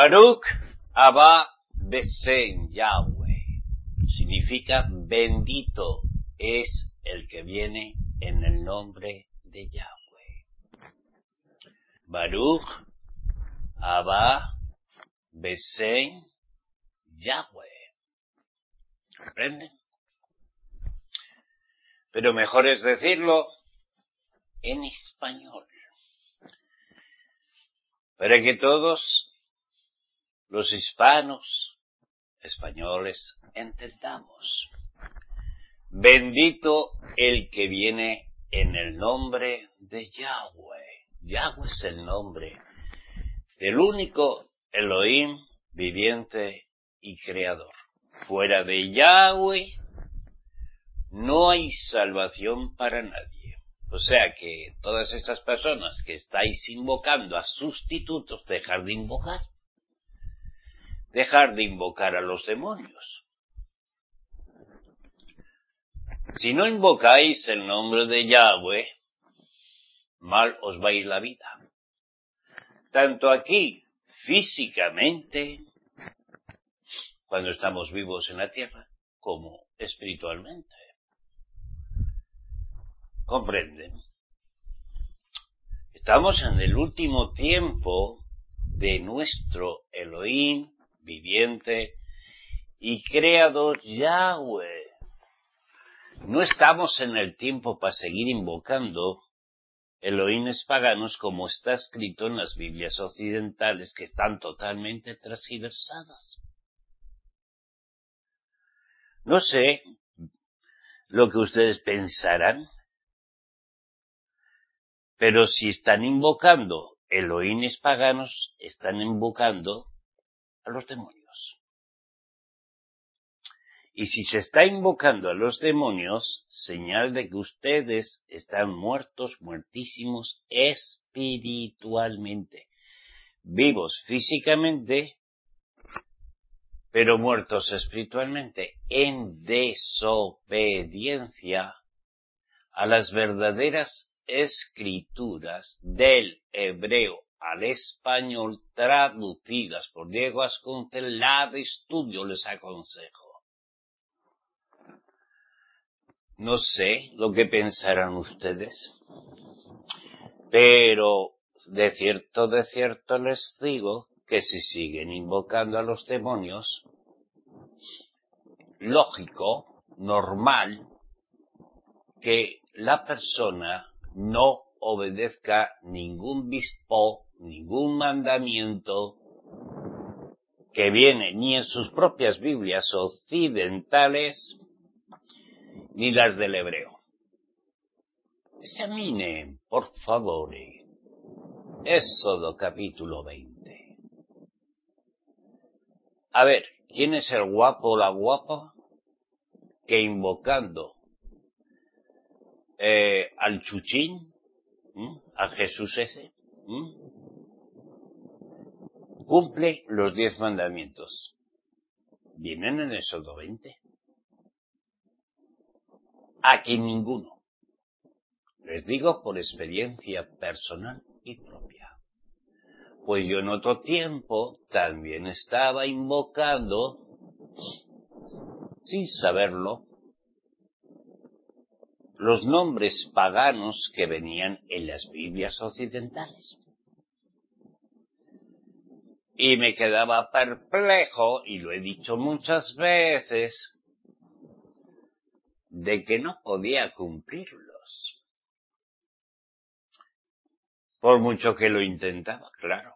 Baruch Abba Besen Yahweh significa bendito es el que viene en el nombre de Yahweh. Baruch Abba Besen Yahweh. ¿Comprenden? Pero mejor es decirlo en español, para que todos los hispanos españoles entendamos. Bendito el que viene en el nombre de Yahweh. Yahweh es el nombre del único Elohim viviente y creador. Fuera de Yahweh no hay salvación para nadie. O sea que todas esas personas que estáis invocando a sustitutos, dejar de invocar a los demonios. Si no invocáis el nombre de Yahweh, mal os va a ir la vida. Tanto aquí, físicamente, cuando estamos vivos en la tierra, como espiritualmente. ¿Comprenden? Estamos en el último tiempo de nuestro Elohim viviente y creador Yahweh. No estamos en el tiempo para seguir invocando Elohines paganos como está escrito en las Biblias occidentales, que están totalmente transgiversadas. No sé lo que ustedes pensarán, pero si están invocando Elohines paganos, están invocando a los demonios. Y si se está invocando a los demonios, señal de que ustedes están muertos, muertísimos espiritualmente, vivos físicamente, pero muertos espiritualmente, en desobediencia a las verdaderas escrituras del hebreo al español traducidas por Diego Ascuntel. La de estudio les aconsejo. No sé lo que pensarán ustedes, pero de cierto les digo que si siguen invocando a los demonios, lógico, normal, que la persona no obedezca ningún bispo, ningún mandamiento que viene ni en sus propias Biblias occidentales, ni las del hebreo. Examinen, por favor, Éxodo capítulo 20. A ver, ¿quién es el guapo o la guapa que invocando al Chuchín, al Jesús ese, cumple los 10 mandamientos? Vienen en Éxodo 20. Aquí ninguno. Les digo por experiencia personal y propia. Pues yo en otro tiempo también estaba invocando, sin saberlo, los nombres paganos que venían en las Biblias occidentales. Y me quedaba perplejo, y lo he dicho muchas veces, de que no podía cumplirlos. Por mucho que lo intentaba, claro.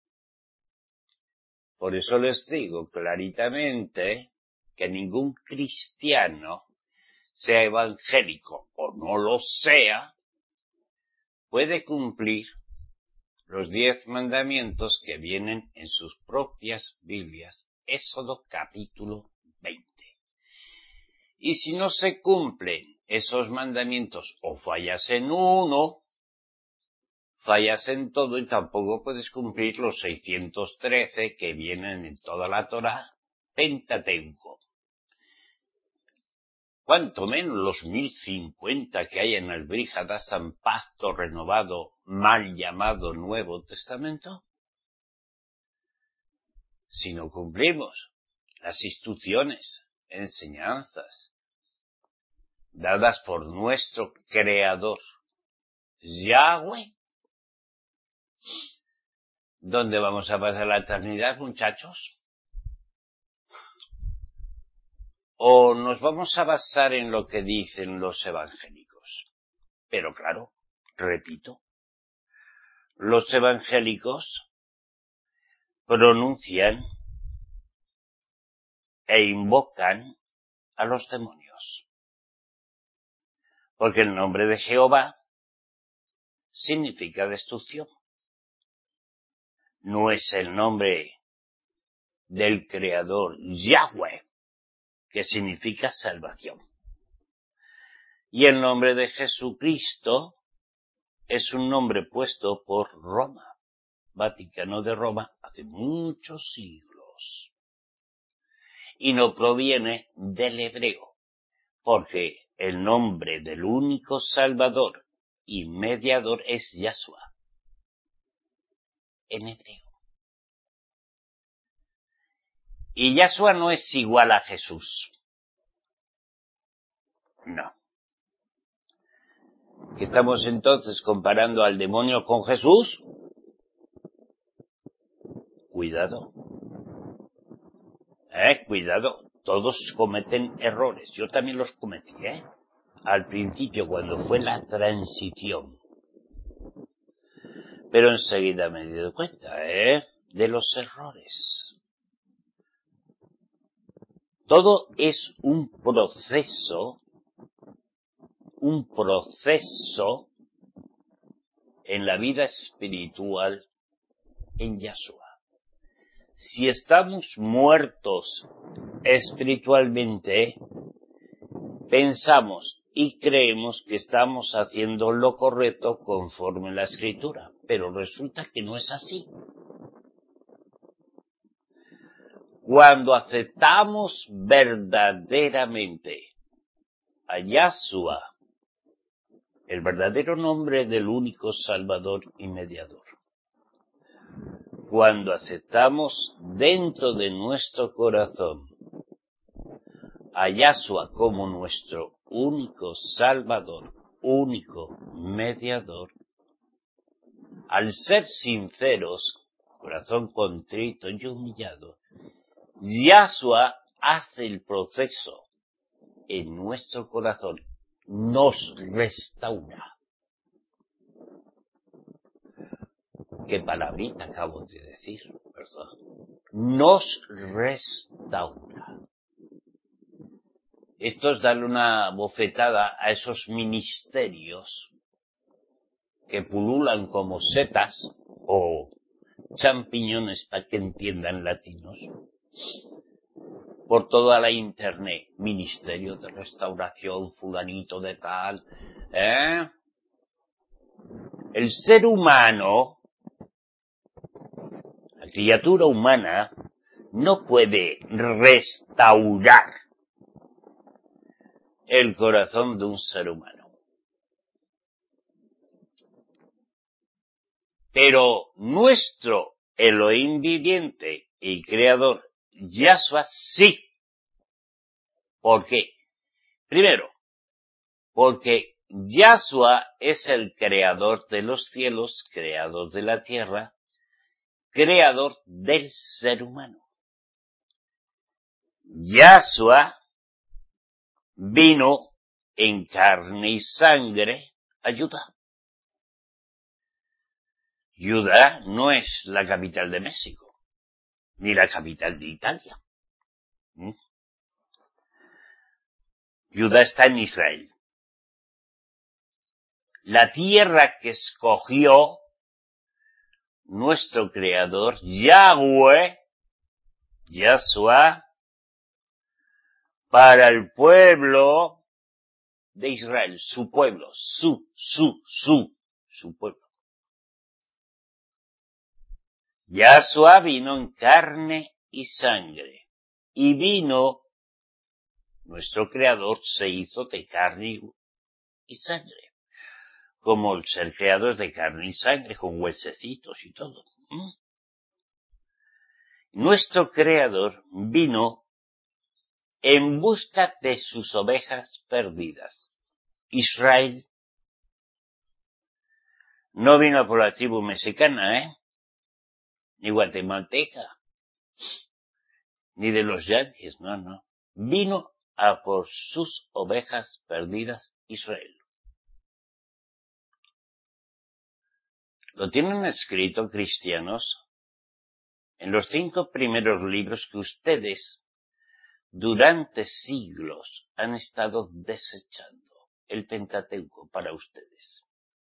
Por eso les digo claritamente que ningún cristiano, sea evangélico o no lo sea, puede cumplir los 10 mandamientos que vienen en sus propias Biblias. Éxodo capítulo 20. Y si no se cumplen esos mandamientos o fallas en uno, fallas en todo y tampoco puedes cumplir los 613 que vienen en toda la Torá Pentateuco. Cuanto menos los 1050 que hay en el Brit Hadashah, pacto renovado, mal llamado Nuevo Testamento. si no cumplimos las instrucciones, enseñanzas dadas por nuestro Creador, Yahweh. ¿Dónde vamos a pasar la eternidad, muchachos? ¿O nos vamos a basar en lo que dicen los evangélicos? Pero claro, repito, los evangélicos pronuncian e invocan a los demonios, porque el nombre de Jehová significa destrucción. No es el nombre del Creador Yahweh, que significa salvación. Y el nombre de Jesucristo es un nombre puesto por Roma, Vaticano de Roma, hace muchos siglos. Y no proviene del hebreo, porque el nombre del único Salvador y mediador es Yahshua, en hebreo. Y Yahshua no es igual a Jesús. No. ¿Qué estamos entonces comparando al demonio con Jesús? Cuidado. Cuidado. Todos cometen errores. Yo también los cometí, al principio, cuando fue la transición. Pero enseguida me he dado cuenta, de los errores. Todo es un proceso en la vida espiritual en Yahshua. Si estamos muertos espiritualmente, pensamos y creemos que estamos haciendo lo correcto conforme a la Escritura, pero resulta que no es así. Cuando aceptamos verdaderamente a Yahshua, el verdadero nombre del único Salvador y Mediador, cuando aceptamos dentro de nuestro corazón a Yahshua como nuestro único Salvador, único Mediador, al ser sinceros, corazón contrito y humillado, Yahshua hace el proceso en nuestro corazón, nos restaura. ¿Qué palabrita acabo de decir? ¿Verdad? Nos restaura. Esto es darle una bofetada a esos ministerios que pululan como setas o champiñones, para que entiendan latinos, por toda la internet. Ministerio de restauración, fulanito de tal. El ser humano, la criatura humana, no puede restaurar el corazón de un ser humano. Pero nuestro Elohim viviente y creador, Yahshua, sí. ¿Por qué? Primero, porque Yahshua es el creador de los cielos, creador de la tierra, creador del ser humano. Yahshua vino en carne y sangre a Judá. Judá no es la capital de México, ni la capital de Italia. Judá está en Israel. La tierra que escogió nuestro creador, Yahweh, Yahshua, para el pueblo de Israel, su pueblo, su pueblo. Yahshua vino en carne y sangre, y vino, nuestro creador se hizo de carne y sangre, como el ser creador de carne y sangre, con huesecitos y todo. Nuestro Creador vino en busca de sus ovejas perdidas. Israel no vino por la tribu mexicana, ni guatemalteca, ni de los yanquis, no. Vino a por sus ovejas perdidas Israel. Lo tienen escrito cristianos en los 5 primeros libros que ustedes durante siglos han estado desechando, el Pentateuco para ustedes.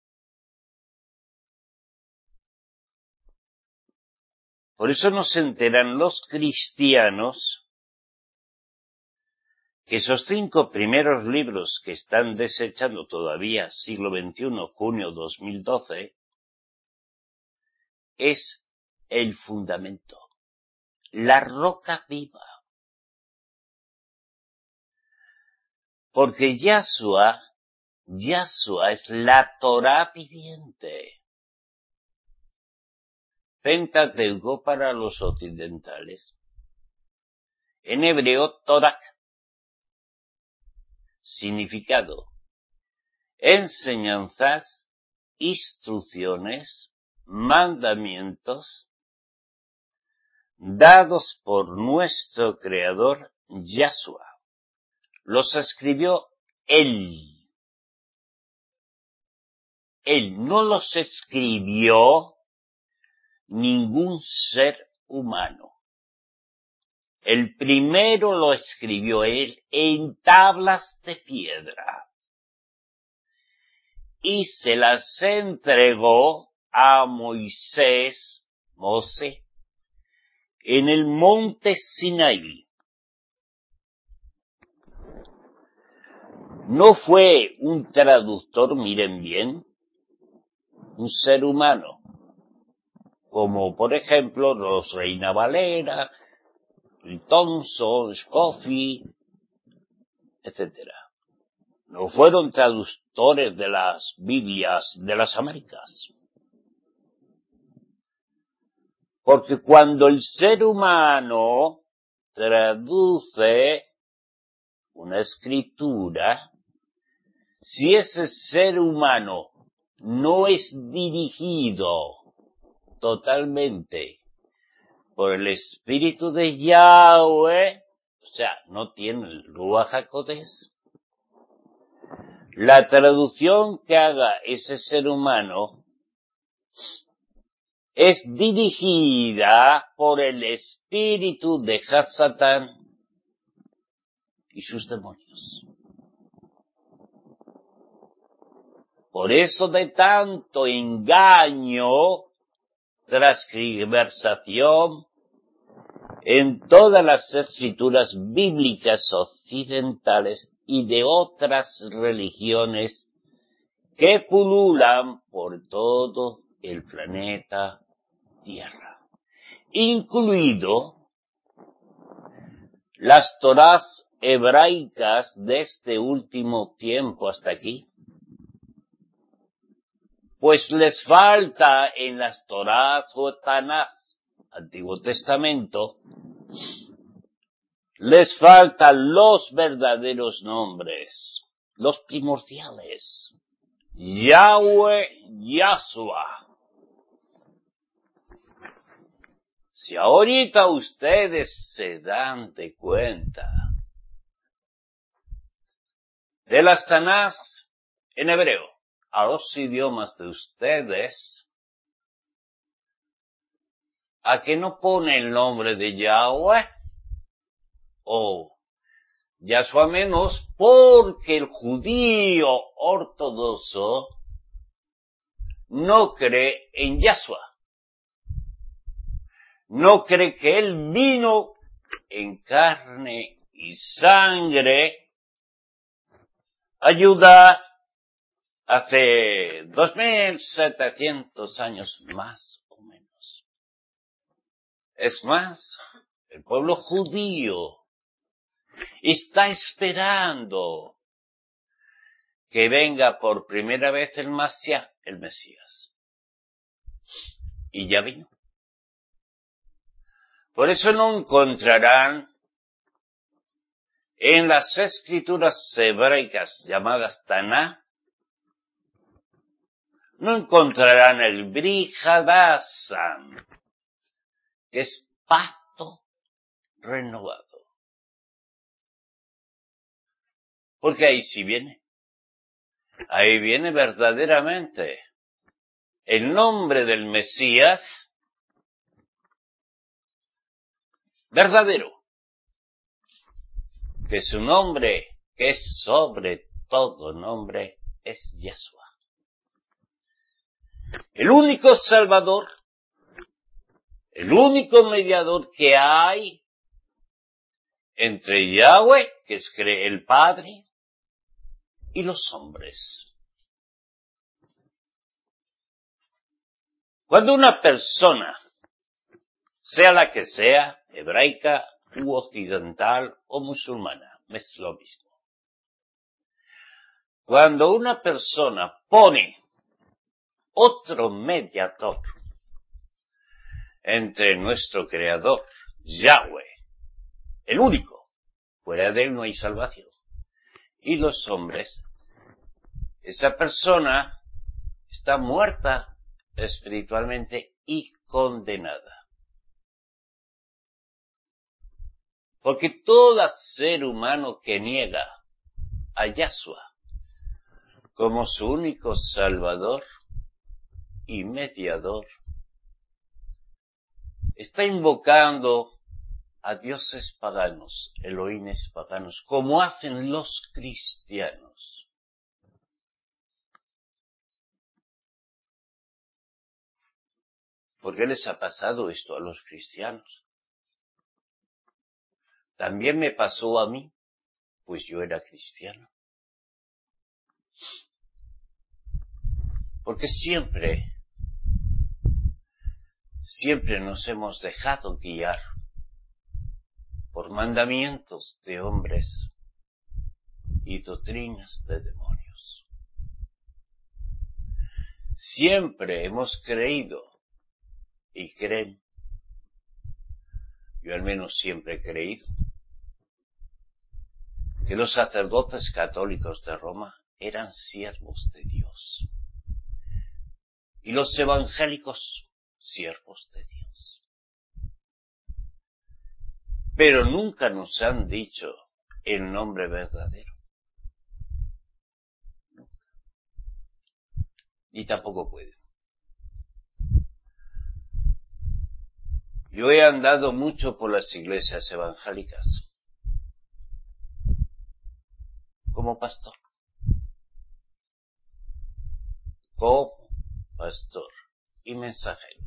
Por eso no se enteran los cristianos que esos 5 primeros libros que están desechando todavía, siglo XXI, junio 2012, es el fundamento, la roca viva. Porque Yahshua es la Torá viviente. Pentateuco para los occidentales. En hebreo, Torah. Significado: enseñanzas, instrucciones, mandamientos dados por nuestro Creador Yahshua. Los escribió Él. Él no los escribió ningún ser humano. El primero lo escribió Él en tablas de piedra y se las entregó a Moisés, en el monte Sinaí. No fue un traductor, miren bien, un ser humano, como por ejemplo los Reina Valera, Thompson, Scofield, etc. No fueron traductores de las Biblias de las Américas. Porque cuando el ser humano traduce una escritura, si ese ser humano no es dirigido totalmente por el Espíritu de Yahweh, o sea, no tiene el Ruach HaKodesh, la traducción que haga ese ser humano es dirigida por el espíritu de Hasatán y sus demonios. Por eso de tanto engaño, transgiversación, en todas las escrituras bíblicas occidentales y de otras religiones que pululan por todo el planeta Tierra, incluido las Torás hebraicas de este último tiempo hasta aquí. Pues les falta en las Torás o Tanás, Antiguo Testamento, les faltan los verdaderos nombres, los primordiales. Yahweh, Yahshua. Si ahorita ustedes se dan de cuenta de las Tanás en hebreo a los idiomas de ustedes, ¿a qué no pone el nombre de Yahweh? O Yahshua menos, porque el judío ortodoxo no cree en Yahshua. No cree que Él vino en carne y sangre a ayudar hace 2700 años más o menos. Es más, el pueblo judío está esperando que venga por primera vez el Mesías. Y ya vino. Por eso no encontrarán en las escrituras hebraicas llamadas Taná, no encontrarán el Brit Hadashah, que es pacto renovado. Porque ahí sí viene. Ahí viene verdaderamente el nombre del Mesías verdadero, que su nombre, que es sobre todo nombre, es Yahshua. El único Salvador, el único mediador que hay entre Yahweh, que es el Padre, y los hombres. Cuando una persona, sea la que sea, hebraica u occidental o musulmana, es lo mismo. Cuando una persona pone otro mediador entre nuestro Creador, Yahweh, el único, fuera de él no hay salvación, y los hombres, esa persona está muerta espiritualmente y condenada. Porque todo ser humano que niega a Yahshua como su único Salvador y mediador está invocando a dioses paganos, Elohines paganos, como hacen los cristianos. ¿Por qué les ha pasado esto a los cristianos? También me pasó a mí, pues yo era cristiano. Porque siempre nos hemos dejado guiar por mandamientos de hombres y doctrinas de demonios. Siempre hemos creído y creen, yo al menos siempre he creído, que los sacerdotes católicos de Roma eran siervos de Dios y los evangélicos siervos de Dios. Pero nunca nos han dicho el nombre verdadero. Nunca. Ni tampoco pueden. Yo he andado mucho por las iglesias evangélicas como pastor. Como pastor y mensajero.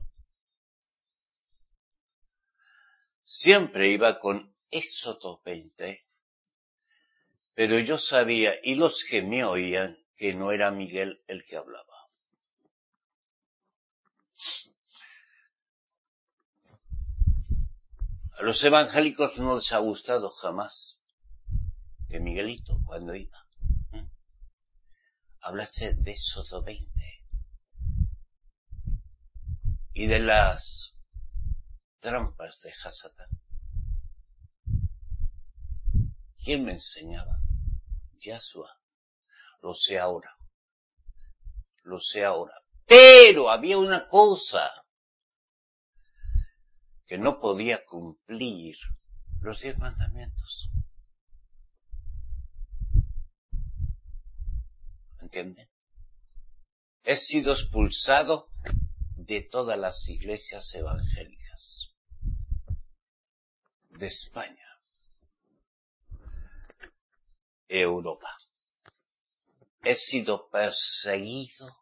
Siempre iba con Éxodo 20, pero yo sabía, y los que me oían, que no era Miguel el que hablaba. A los evangélicos no les ha gustado jamás que Miguelito, cuando iba, hablase de Éxodo 20 y de las trampas de Hasatán. ¿Quién me enseñaba? Yahshua. Lo sé ahora. Pero había una cosa que no podía cumplir: los 10 mandamientos. ¿Entienden? He sido expulsado de todas las iglesias evangélicas de España, Europa. He sido perseguido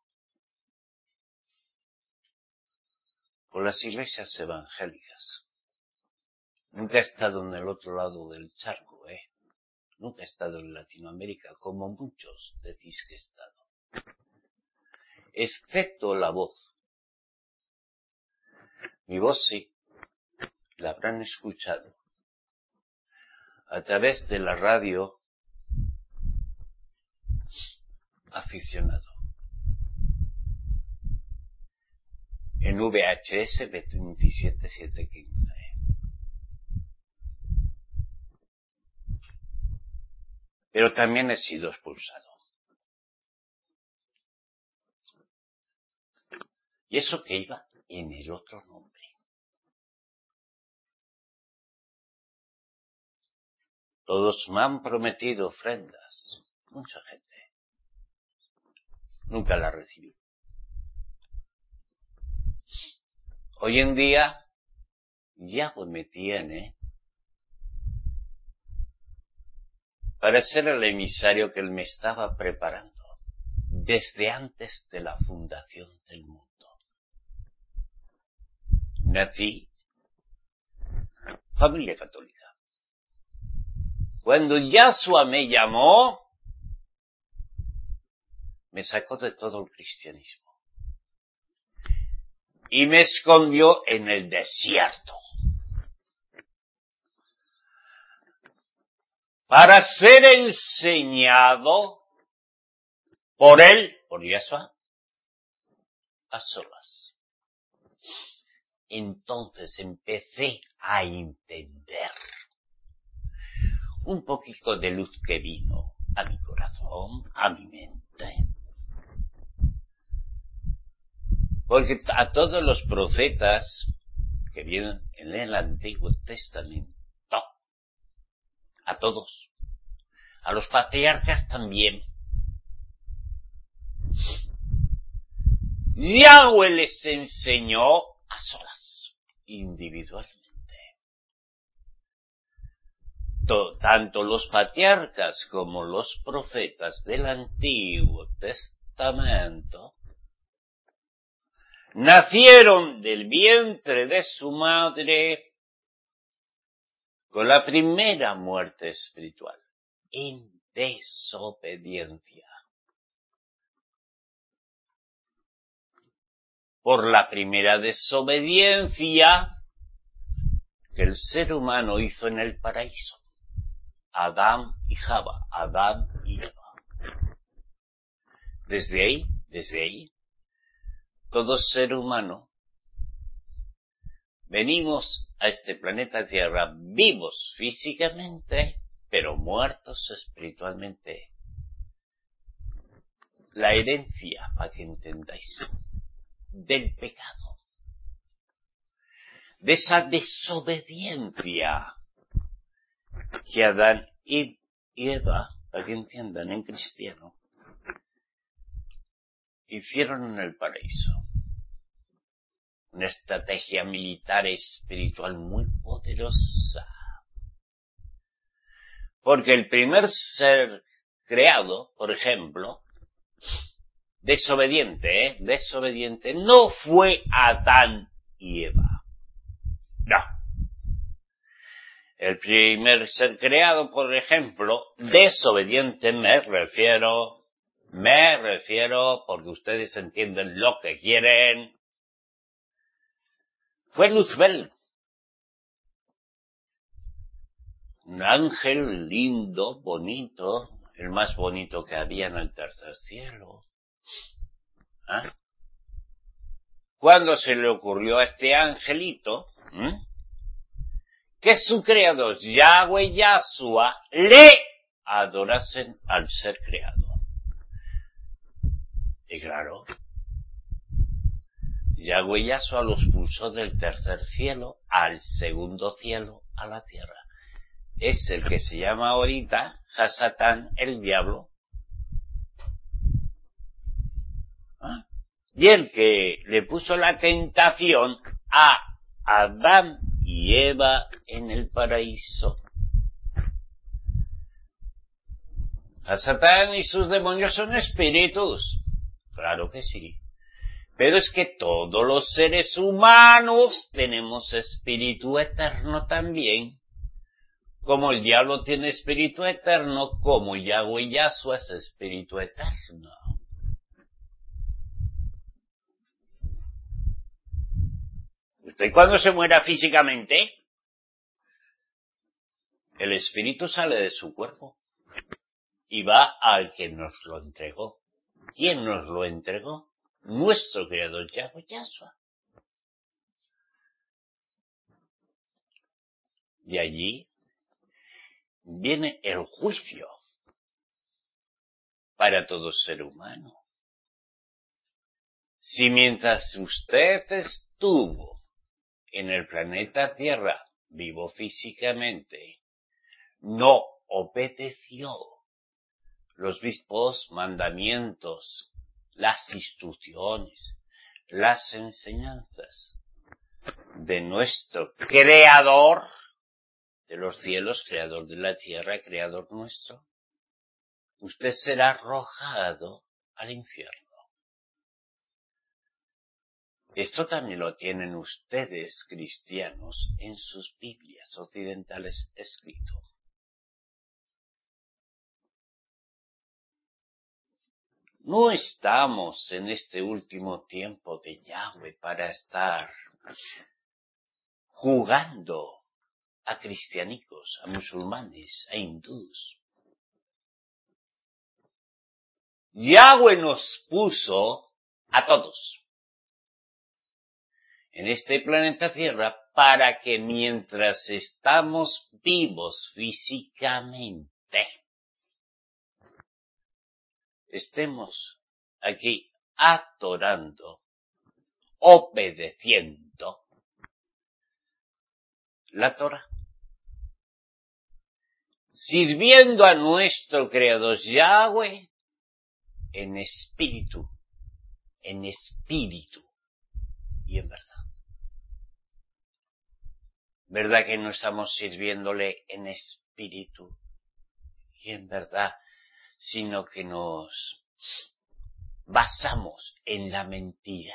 por las iglesias evangélicas. Nunca he estado en el otro lado del charco, Nunca he estado en Latinoamérica, como muchos decís que he estado. Excepto la voz. Mi voz sí, la habrán escuchado a través de la radio Aficionado. En VHS 27715. pero también he sido expulsado. Y eso que iba en el otro nombre. Todos me han prometido ofrendas. Mucha gente. Nunca la recibí. Hoy en día, Yahweh me tiene para ser el emisario que Él me estaba preparando desde antes de la fundación del mundo. Nací familia católica. Cuando Yahshua me llamó, me sacó de todo el cristianismo y me escondió en el desierto para ser enseñado por Él, por Yahshua, a solas. Entonces empecé a entender un poquito de luz que vino a mi corazón, a mi mente. Porque a todos los profetas que vienen en el Antiguo Testamento, a todos, a los patriarcas también, Yahweh les enseñó a solas, individualmente. Tanto los patriarcas como los profetas del Antiguo Testamento nacieron del vientre de su madre con la primera muerte espiritual, en desobediencia. Por la primera desobediencia que el ser humano hizo en el paraíso. Adán y Java, Adán y Eva. Desde ahí, todo ser humano, venimos a este planeta Tierra vivos físicamente, pero muertos espiritualmente. La herencia, para que entendáis, del pecado, de esa desobediencia que Adán y Eva, para que entiendan en cristiano, hicieron en el paraíso. Una estrategia militar espiritual muy poderosa. Porque el primer ser creado, por ejemplo, desobediente, no fue Adán y Eva. No. El primer ser creado, por ejemplo, desobediente, me refiero, porque ustedes entienden lo que quieren, fue Luzbel. Un ángel lindo, bonito, el más bonito que había en el tercer cielo. ¿Ah? ¿Cuándo se le ocurrió a este angelito que su creador, Yahweh Yahshua, le adorasen al ser creado? Y claro, Yahweh Yahshua los pulsó del tercer cielo al segundo cielo, a la tierra. Es el que se llama ahorita Hasatán, el diablo. ¿Ah? Y el que le puso la tentación a Adán y Eva en el paraíso. Hasatán y sus demonios son espíritus. Claro que sí. Pero es que todos los seres humanos tenemos espíritu eterno también. Como el diablo tiene espíritu eterno, como Yahweh Yahshua es espíritu eterno. Usted cuando se muera físicamente, el espíritu sale de su cuerpo y va al que nos lo entregó. ¿Quién nos lo entregó? Nuestro creador Yahweh Yahshua. De allí viene el juicio. para todo ser humano. Si mientras usted estuvo en el planeta Tierra, vivo físicamente, no obedeció los mismos mandamientos, las instrucciones, las enseñanzas de nuestro Creador de los cielos, Creador de la tierra, Creador nuestro, usted será arrojado al infierno. Esto también lo tienen ustedes, cristianos, en sus Biblias occidentales escrito. No estamos en este último tiempo de Yahweh para estar jugando a cristianicos, a musulmanes, a hindús. Yahweh nos puso a todos en este planeta Tierra para que mientras estamos vivos físicamente, estemos aquí adorando, obedeciendo la Torah, sirviendo a nuestro Creador Yahweh en espíritu y en verdad. ¿Verdad que no estamos sirviéndole en espíritu y en verdad, sino que nos basamos en la mentira?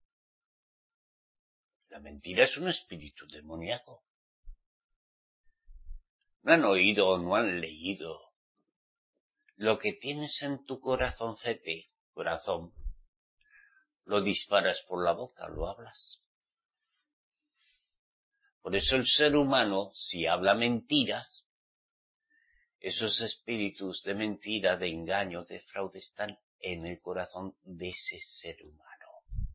La mentira es un espíritu demoníaco. ¿No han oído o no han leído? Lo que tienes en tu corazón, lo disparas por la boca, lo hablas. Por eso el ser humano, si habla mentiras, esos espíritus de mentira, de engaño, de fraude están en el corazón de ese ser humano.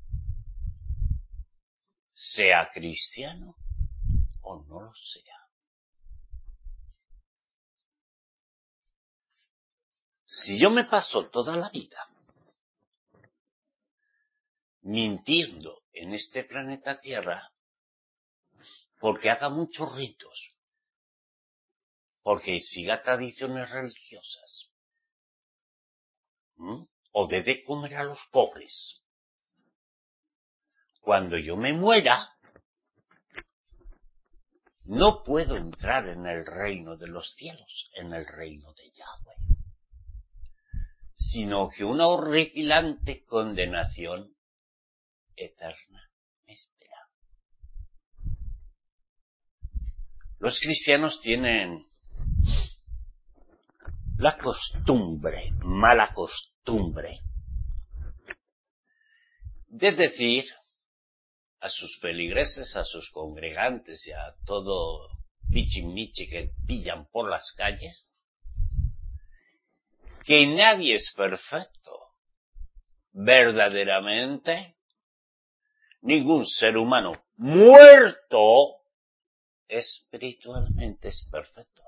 Sea cristiano o no lo sea. Si yo me paso toda la vida mintiendo en este planeta Tierra, porque haga muchos ritos, porque siga tradiciones religiosas, o dé de comer a los pobres, cuando yo me muera, no puedo entrar en el reino de los cielos, en el reino de Yahweh, sino que una horripilante condenación eterna me espera. Los cristianos tienen la costumbre, mala costumbre, de decir a sus feligreses, a sus congregantes y a todo pichimichi que pillan por las calles, que nadie es perfecto. Verdaderamente, ningún ser humano muerto espiritualmente es perfecto.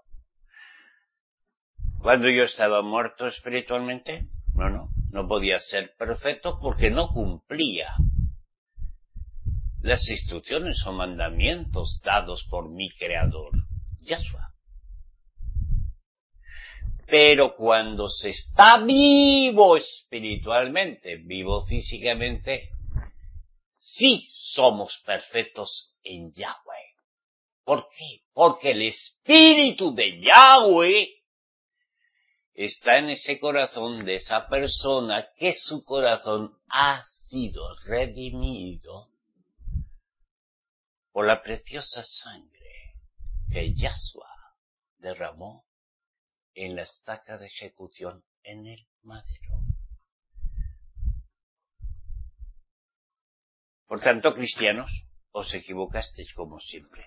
Cuando yo estaba muerto espiritualmente, no podía ser perfecto porque no cumplía las instrucciones o mandamientos dados por mi Creador, Yahshua. Pero cuando se está vivo espiritualmente, vivo físicamente, sí somos perfectos en Yahweh. ¿Por qué? Porque el espíritu de Yahweh está en ese corazón de esa persona, que su corazón ha sido redimido por la preciosa sangre que Yahshua derramó en la estaca de ejecución en el madero. Por tanto, cristianos, os equivocasteis como siempre.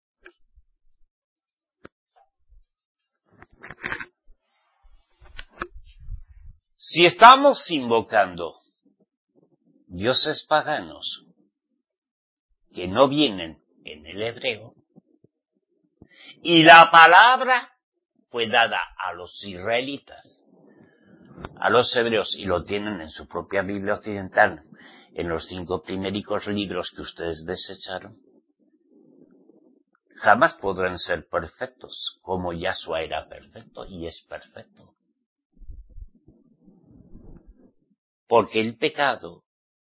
Si estamos invocando dioses paganos que no vienen en el hebreo, y la palabra fue dada a los israelitas a los hebreos, y lo tienen en su propia Biblia occidental, en los 5 primericos libros que ustedes desecharon, jamás podrán ser perfectos, como Yahshua era perfecto y es perfecto. Porque el pecado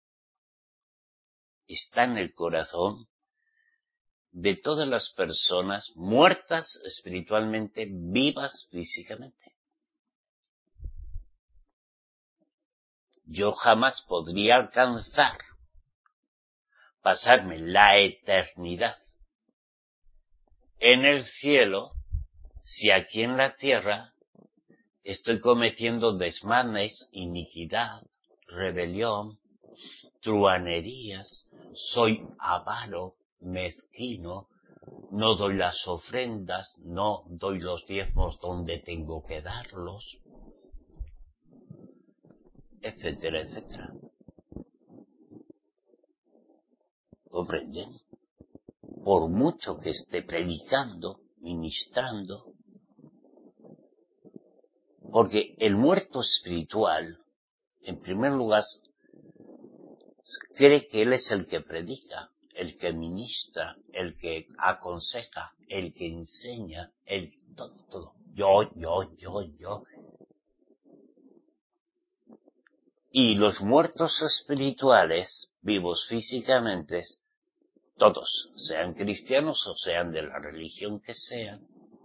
está en el corazón de todas las personas muertas espiritualmente, vivas físicamente. Yo jamás podría alcanzar pasarme la eternidad en el cielo si aquí en la tierra estoy cometiendo desmanes, iniquidad, rebelión, truhanerías, soy avaro, mezquino, no doy las ofrendas, no doy los diezmos donde tengo que darlos, etcétera, etcétera. ¿Comprenden? Por mucho que esté predicando, ministrando, porque el muerto espiritual, en primer lugar, cree que él es el que predica, el que ministra, el que aconseja, el que enseña, el todo. Yo. Y los muertos espirituales, vivos físicamente, todos, sean cristianos o sean de la religión que sean,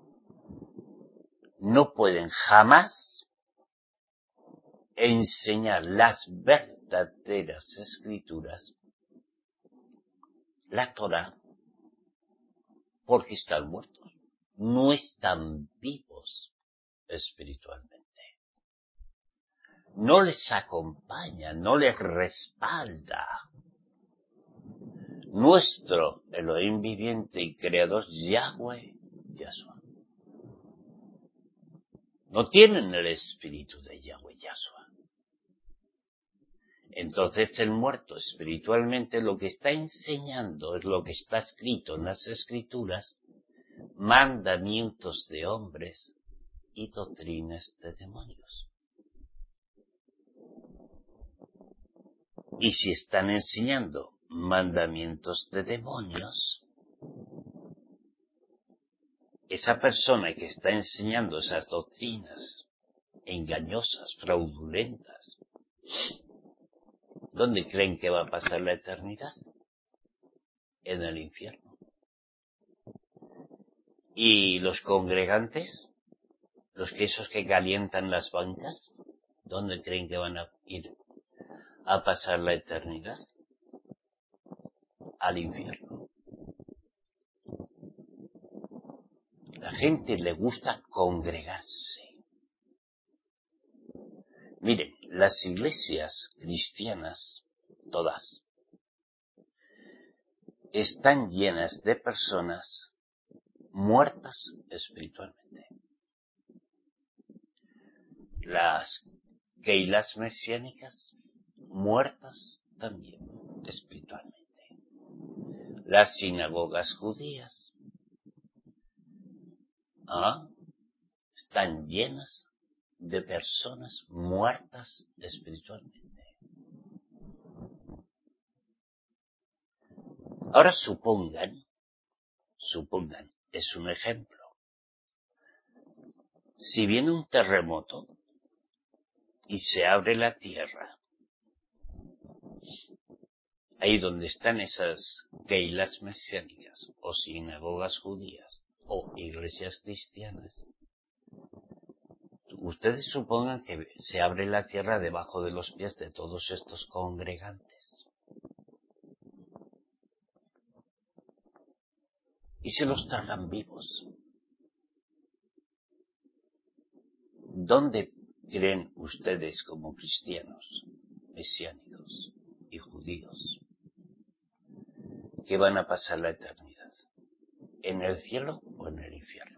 no pueden jamás enseñar las verdaderas escrituras, la Torá, porque están muertos, no están vivos espiritualmente. No les acompaña, no les respalda. Nuestro Elohim viviente y creador, Yahweh, Yahshua. No tienen el espíritu de Yahweh, Yahshua. Entonces el muerto espiritualmente lo que está enseñando es lo que está escrito en las Escrituras, mandamientos de hombres y doctrinas de demonios. Y si están enseñando mandamientos de demonios, esa persona que está enseñando esas doctrinas engañosas, fraudulentas, ¿dónde creen que va a pasar la eternidad? En el infierno. ¿Y los congregantes? Esos que calientan las bancas, ¿dónde creen que van a ir a pasar la eternidad? Al infierno. La gente le gusta congregarse. Miren, las iglesias cristianas, todas, están llenas de personas muertas espiritualmente. Las keilas mesiánicas, muertas también espiritualmente. Las sinagogas judías están llenas de personas muertas espiritualmente. Ahora supongan, es un ejemplo. Si viene un terremoto y se abre la tierra, ahí donde están esas keilas mesiánicas o sinagogas judías o iglesias cristianas, ustedes supongan que se abre la tierra debajo de los pies de todos estos congregantes y se los tragan vivos. ¿Dónde creen ustedes como cristianos, mesiánicos y judíos que van a pasar la eternidad? ¿En el cielo o en el infierno?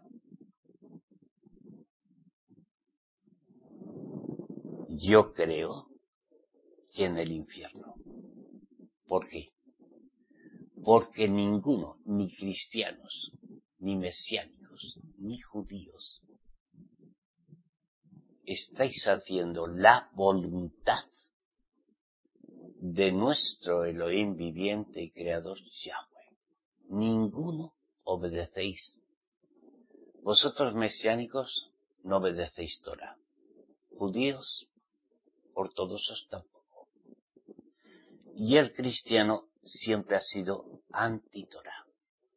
Yo creo que en el infierno. ¿Por qué? Porque ninguno, ni cristianos, ni mesiánicos, ni judíos, estáis haciendo la voluntad de nuestro Elohim viviente y creador Yahweh. Ninguno obedecéis. Vosotros mesiánicos no obedecéis Torah. Judíos, ortodoxos tampoco. Y el cristiano siempre ha sido anti-Torah.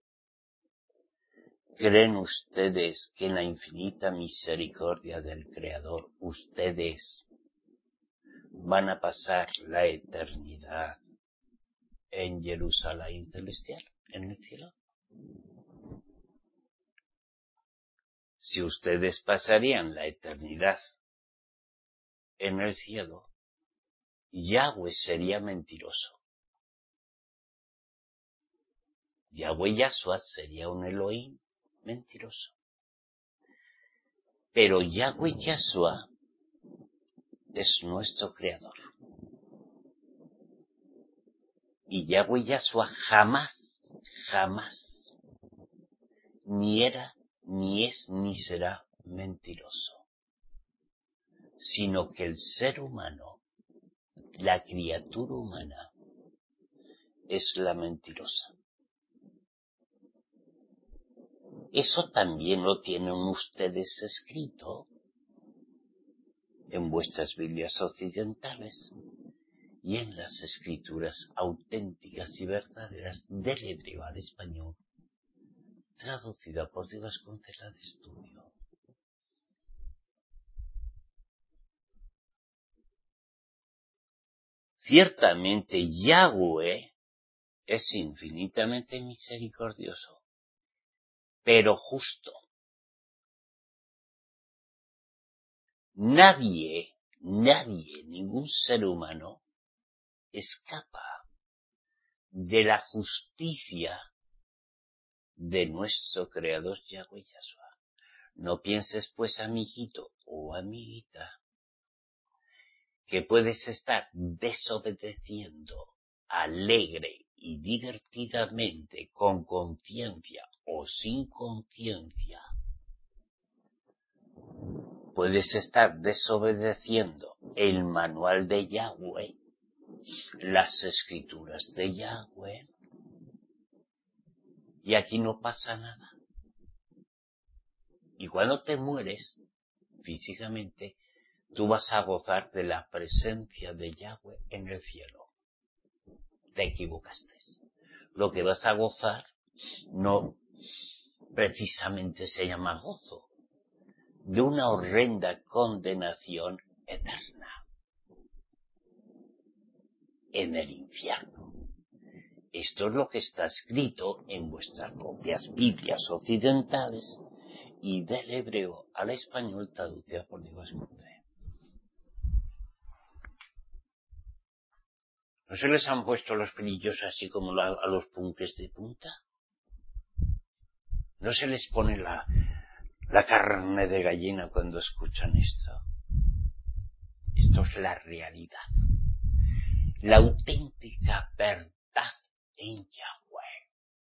¿Creen ustedes que en la infinita misericordia del Creador ustedes van a pasar la eternidad en Jerusalén celestial, en el cielo? Si ustedes pasarían la eternidad en el cielo, Yahweh sería mentiroso. Yahweh Yahshua sería un Elohim mentiroso. Pero Yahweh Yahshua es nuestro creador. Y Yahweh Yahshua jamás, ni era, ni es, ni será mentiroso. Sino que el ser humano, la criatura humana, es la mentirosa. Eso también lo tienen ustedes escrito en vuestras Biblias occidentales y en las escrituras auténticas y verdaderas del hebreo al español, traducida por Diego Vasconcela de Estudio. Ciertamente Yahweh es infinitamente misericordioso, pero justo. Nadie, ningún ser humano escapa de la justicia de nuestro Creador Yahweh Yahshua. No pienses pues, amiguito o amiguita, que puedes estar desobedeciendo alegre y divertidamente, con conciencia o sin conciencia. Puedes estar desobedeciendo el manual de Yahweh, las escrituras de Yahweh, y aquí no pasa nada. Y cuando te mueres físicamente, tú vas a gozar de la presencia de Yahweh en el cielo. Te equivocaste. Lo que vas a gozar no precisamente se llama gozo, de una horrenda condenación eterna en el infierno. Esto es lo que está escrito en vuestras propias Biblias occidentales y del hebreo al español traducida por Diego Vasconcela. ¿No se les han puesto los pelillos así como a los punques de punta? ¿No se les pone la carne de gallina cuando escuchan esto? Esto es la realidad. La auténtica verdad en Yahweh.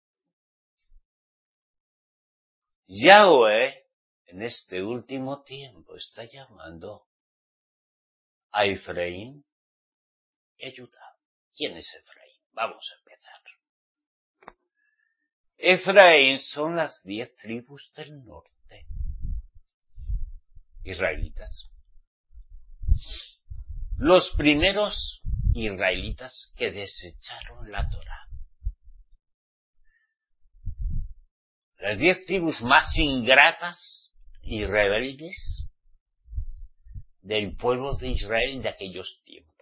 Yahweh, en este último tiempo, está llamando a Efraín y a Judá. ¿Quién es Efraín? Vamos a empezar. Efraín son las 10 tribus del norte, israelitas. Los primeros israelitas que desecharon la Torá. Las 10 tribus más ingratas y rebeldes del pueblo de Israel de aquellos tiempos.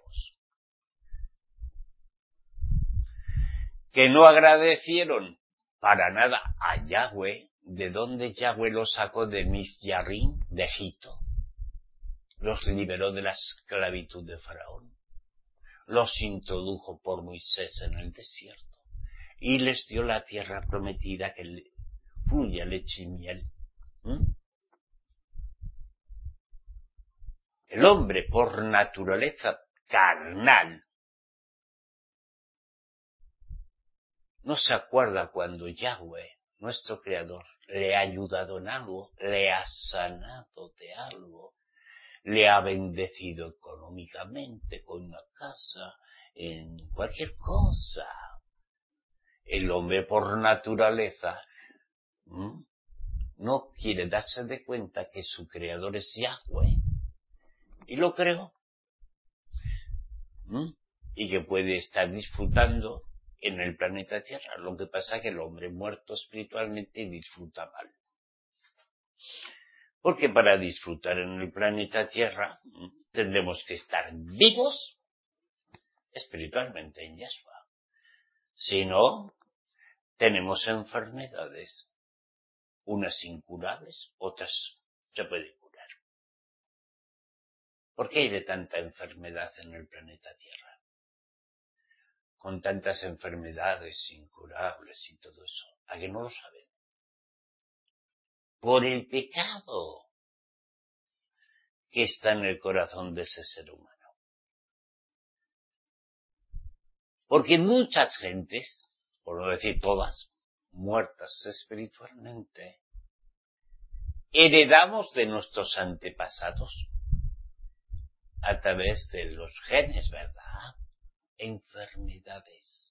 Que no agradecieron para nada a Yahweh, de donde Yahweh los sacó de Misyarim, de Egipto. Los liberó de la esclavitud de Faraón. Los introdujo por Moisés en el desierto. Y les dio la tierra prometida que fluye leche y miel. El hombre, por naturaleza carnal, no se acuerda cuando Yahweh, nuestro Creador, le ha ayudado en algo, le ha sanado de algo, le ha bendecido económicamente con una casa, en cualquier cosa. El hombre por naturaleza no quiere darse de cuenta que su creador es Yahweh y lo creó, y que puede estar disfrutando en el planeta Tierra. Lo que pasa es que el hombre muerto espiritualmente disfruta mal. Porque para disfrutar en el planeta Tierra tendremos que estar vivos espiritualmente en Yahshua. Si no, tenemos enfermedades, unas incurables, otras se pueden curar. ¿Por qué hay de tanta enfermedad en el planeta Tierra? Con tantas enfermedades incurables y todo eso. ¿A que no lo saben? Por el pecado que está en el corazón de ese ser humano. Porque muchas gentes, por no decir todas, muertas espiritualmente, heredamos de nuestros antepasados a través de los genes, ¿verdad? Enfermedades.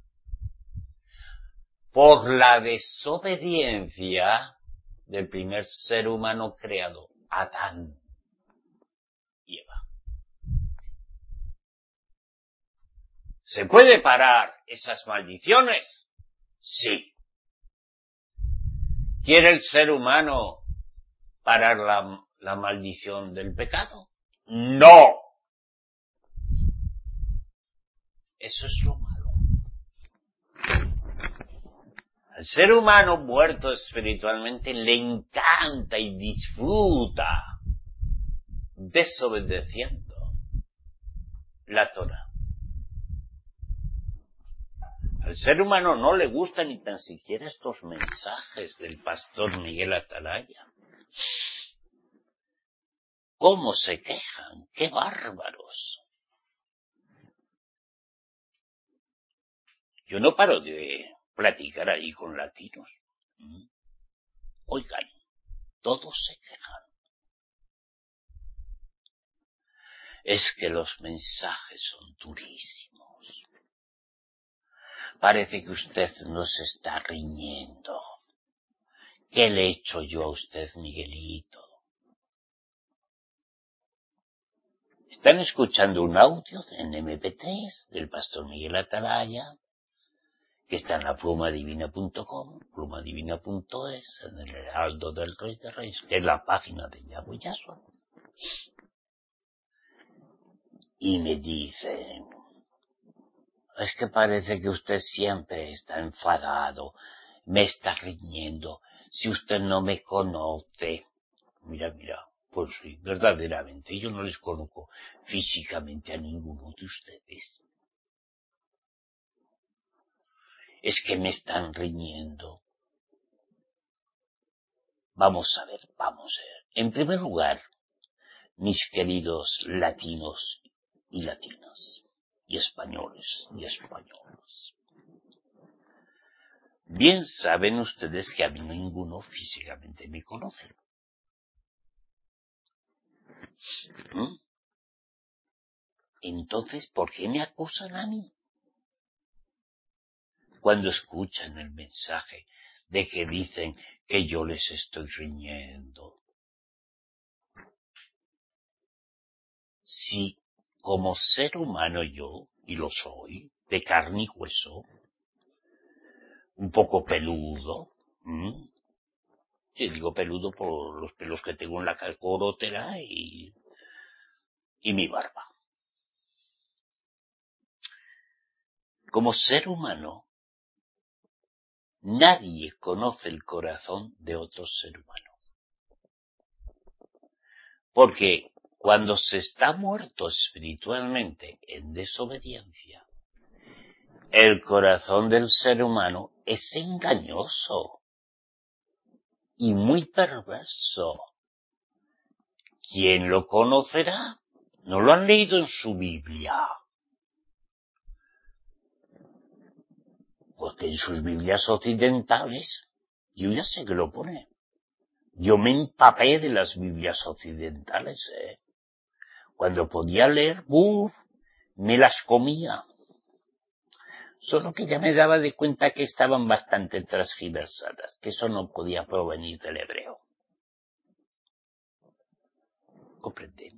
Por la desobediencia del primer ser humano creado, Adán y Eva. ¿Se puede parar esas maldiciones? Sí. ¿Quiere el ser humano parar la maldición del pecado? No. Eso es lo malo. Al ser humano muerto espiritualmente le encanta y disfruta desobedeciendo la Torah. Al ser humano no le gustan ni tan siquiera estos mensajes del pastor Miguel Atalaya. ¿Cómo se quejan? ¡Qué bárbaros! Yo no paro de platicar ahí con latinos. Oigan, todos se quejan. Es que los mensajes son durísimos. Parece que usted nos está riñendo. ¿Qué le he hecho yo a usted, Miguelito? Están escuchando un audio en MP3 del pastor Miguel Atalaya, que está en la plumadivina.com, plumadivina.es, en el Heraldo del Rey de Reyes, que es la página de Yahweh Yahshua. Y me dicen, es que parece que usted siempre está enfadado, me está riñendo, si usted no me conoce. Mira, pues sí, verdaderamente, yo no les conozco físicamente a ninguno de ustedes. Es que me están riñendo. Vamos a ver. En primer lugar, mis queridos latinos y latinas, y españoles y españolas. Bien saben ustedes que a mí ninguno físicamente me conoce. Entonces, ¿por qué me acusan a mí? Cuando escuchan el mensaje de que dicen que yo les estoy riñendo. Si como ser humano yo, y lo soy, de carne y hueso, un poco peludo, sí, digo peludo por los pelos que tengo en la carótera y mi barba. Como ser humano, nadie conoce el corazón de otro ser humano. Porque cuando se está muerto espiritualmente en desobediencia, el corazón del ser humano es engañoso y muy perverso. ¿Quién lo conocerá? ¿No lo han leído en su Biblia? Porque en sus Biblias occidentales, yo ya sé que lo pone. Yo me empapé de las Biblias occidentales, Cuando podía leer, me las comía. Solo que ya me daba de cuenta que estaban bastante transgiversadas, que eso no podía provenir del hebreo. ¿Comprenden?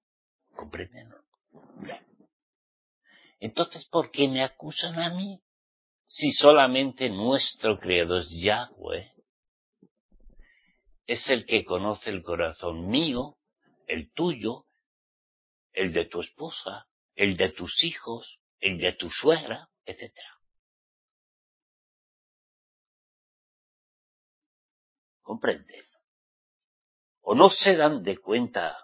Entonces, ¿por qué me acusan a mí? Si solamente nuestro Creador Yahweh es el que conoce el corazón mío, el tuyo, el de tu esposa, el de tus hijos, el de tu suegra, etc. ¿Comprenden? ¿O no se dan de cuenta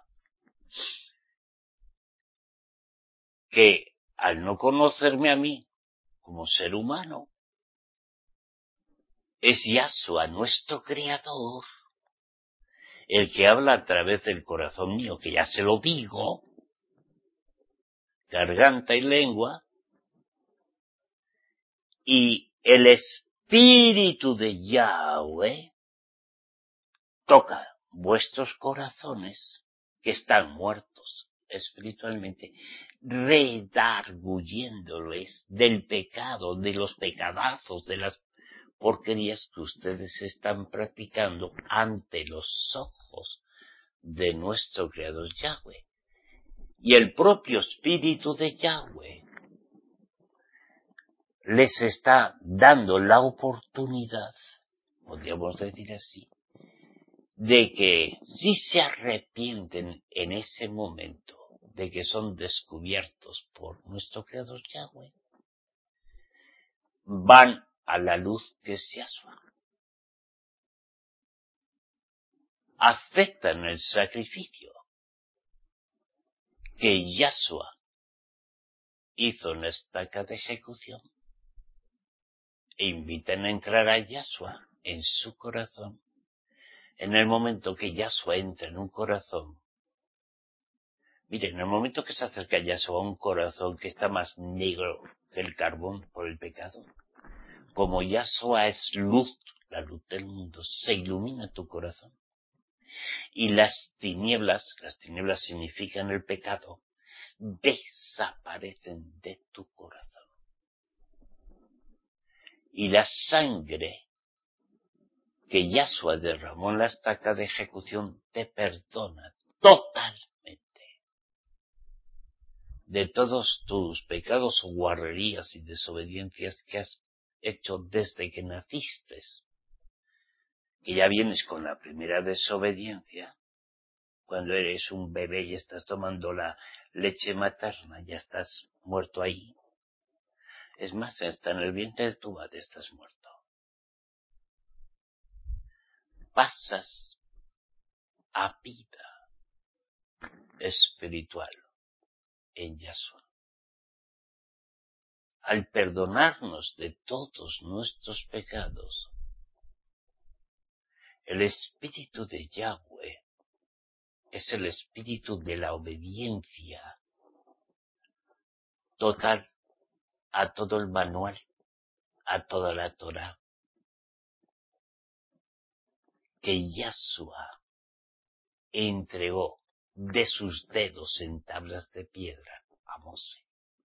que al no conocerme a mí como ser humano, es Yahshua, nuestro Creador, el que habla a través del corazón mío, que ya se lo digo, garganta y lengua, y el Espíritu de Yahweh toca vuestros corazones que están muertos espiritualmente, redarguyéndoles del pecado, de los pecadazos, de las porquerías que ustedes están practicando ante los ojos de nuestro Creador Yahweh. Y el propio Espíritu de Yahweh les está dando la oportunidad, podríamos decir así, de que si se arrepienten en ese momento de que son descubiertos por nuestro Creador Yahweh, van a la luz que es Yahshua. Aceptan el sacrificio que Yahshua hizo en la estaca de ejecución e invitan a entrar a Yahshua en su corazón. En el momento que Yahshua entra en un corazón, miren, en el momento que se acerca Yahshua a un corazón que está más negro que el carbón por el pecado, como Yahshua es luz, la luz del mundo, se ilumina tu corazón. Y las tinieblas significan el pecado, desaparecen de tu corazón. Y la sangre que Yahshua derramó en la estaca de ejecución te perdona totalmente de todos tus pecados, guarrerías y desobediencias que has hecho desde que naciste. Que ya vienes con la primera desobediencia, cuando eres un bebé y estás tomando la leche materna, ya estás muerto ahí. Es más, hasta en el vientre de tu madre estás muerto. Pasas a vida espiritual en Yahshua. Al perdonarnos de todos nuestros pecados, el Espíritu de Yahweh es el espíritu de la obediencia total a todo el manual, a toda la Torah, que Yahshua entregó de sus dedos en tablas de piedra a Mosé.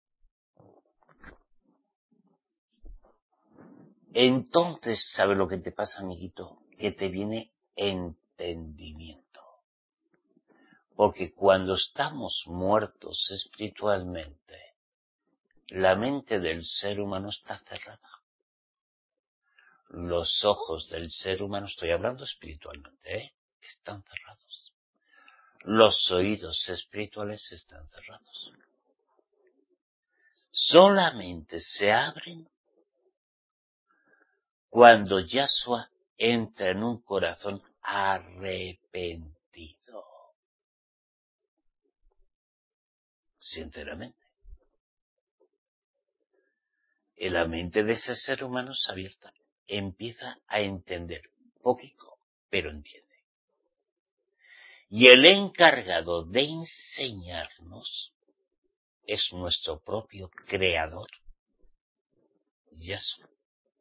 Entonces, ¿sabe lo que te pasa, amiguito? Que te viene entendimiento. Porque cuando estamos muertos espiritualmente, la mente del ser humano está cerrada. Los ojos del ser humano, estoy hablando espiritualmente, están cerrados. Los oídos espirituales están cerrados. Solamente se abren cuando Yahshua entra en un corazón arrepentido. Sinceramente. Y la mente de ese ser humano es abierta. Empieza a entender. Poquito, pero entiende. Y el encargado de enseñarnos es nuestro propio Creador, Yahshua.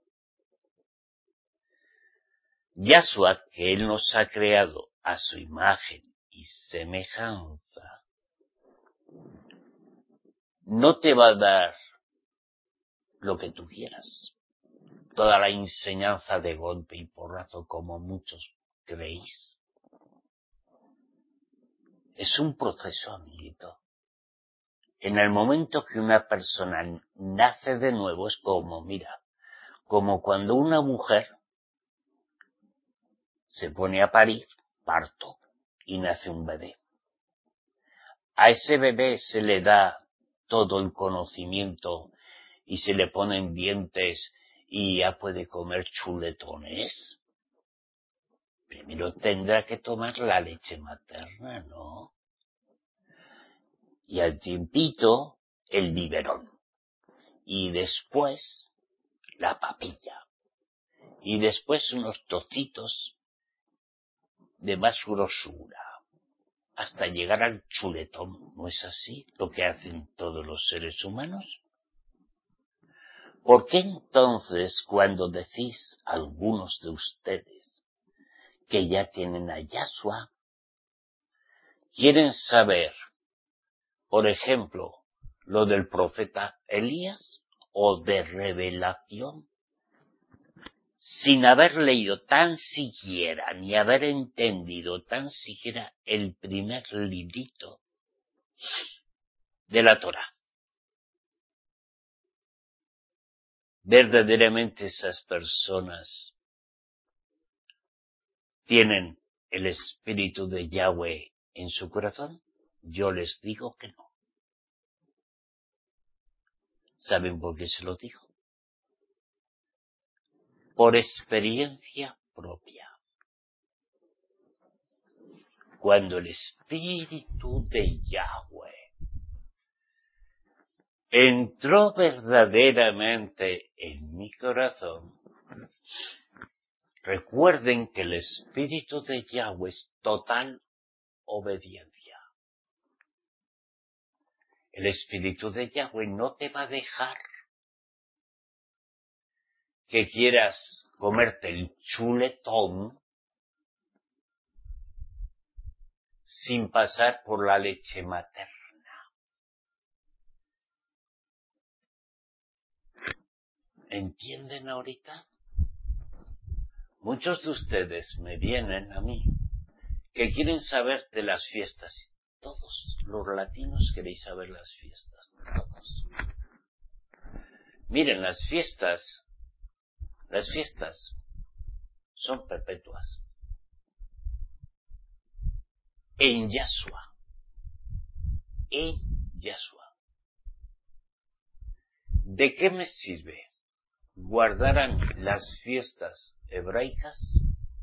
Yahshua, que Él nos ha creado a su imagen y semejanza, no te va a dar lo que tú quieras. Toda la enseñanza de golpe y porrazo como muchos creéis. Es un proceso, amiguito. En el momento que una persona nace de nuevo es como, mira, como cuando una mujer se pone a parir, parto, y nace un bebé. A ese bebé se le da todo el conocimiento y se le ponen dientes y ya puede comer chuletones. Primero tendrá que tomar la leche materna, ¿no? Y al tiempito, el biberón. Y después, la papilla. Y después unos trocitos de más grosura. Hasta llegar al chuletón. ¿No es así lo que hacen todos los seres humanos? ¿Por qué entonces cuando decís algunos de ustedes que ya tienen a Yahshua, quieren saber, por ejemplo, lo del profeta Elías o de revelación, sin haber leído tan siquiera ni haber entendido tan siquiera el primer librito de la Torá? ¿Verdaderamente esas personas tienen el espíritu de Yahweh en su corazón? Yo les digo que no. ¿Saben por qué se lo digo? Por experiencia propia. Cuando el espíritu de Yahweh entró verdaderamente en mi corazón, recuerden que el espíritu de Yahweh es total obediencia. El espíritu de Yahweh no te va a dejar que quieras comerte el chuletón sin pasar por la leche materna. ¿Entienden ahorita? Muchos de ustedes me vienen a mí que quieren saber de las fiestas. Todos los latinos queréis saber las fiestas. Todos. Miren, las fiestas son perpetuas. En Yahshua. En Yahshua. ¿De qué me sirve guardar a mí las fiestas hebraicas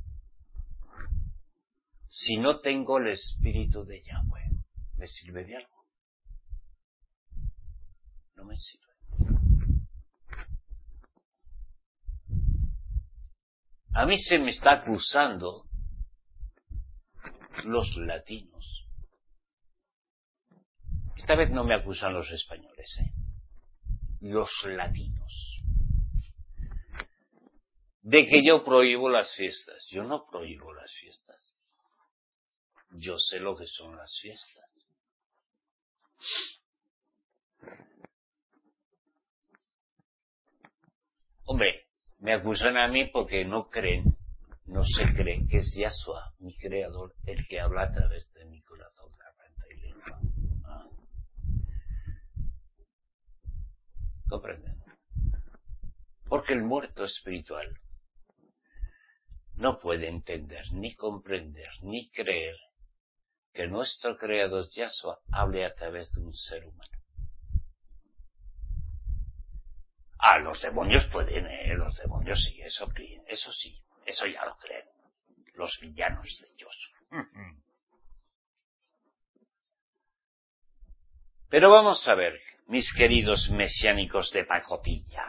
si no tengo el espíritu de Yahweh? ¿Me sirve de algo? No me sirve. A mí se me está acusando los latinos. Esta vez no me acusan los españoles, los latinos. De que yo prohíbo las fiestas. Yo no prohíbo las fiestas. Yo sé lo que son las fiestas. Hombre, me acusan a mí porque no se creen que es Yahshua, mi creador, el que habla a través de mi corazón, garganta y lengua. ¿Comprenden? Porque el muerto espiritual no puede entender, ni comprender, ni creer que nuestro creador Yahshua hable a través de un ser humano. Los demonios pueden, los demonios sí, eso sí, eso ya lo creen, los villanos de Dios. Pero vamos a ver, mis queridos mesiánicos de pacotilla,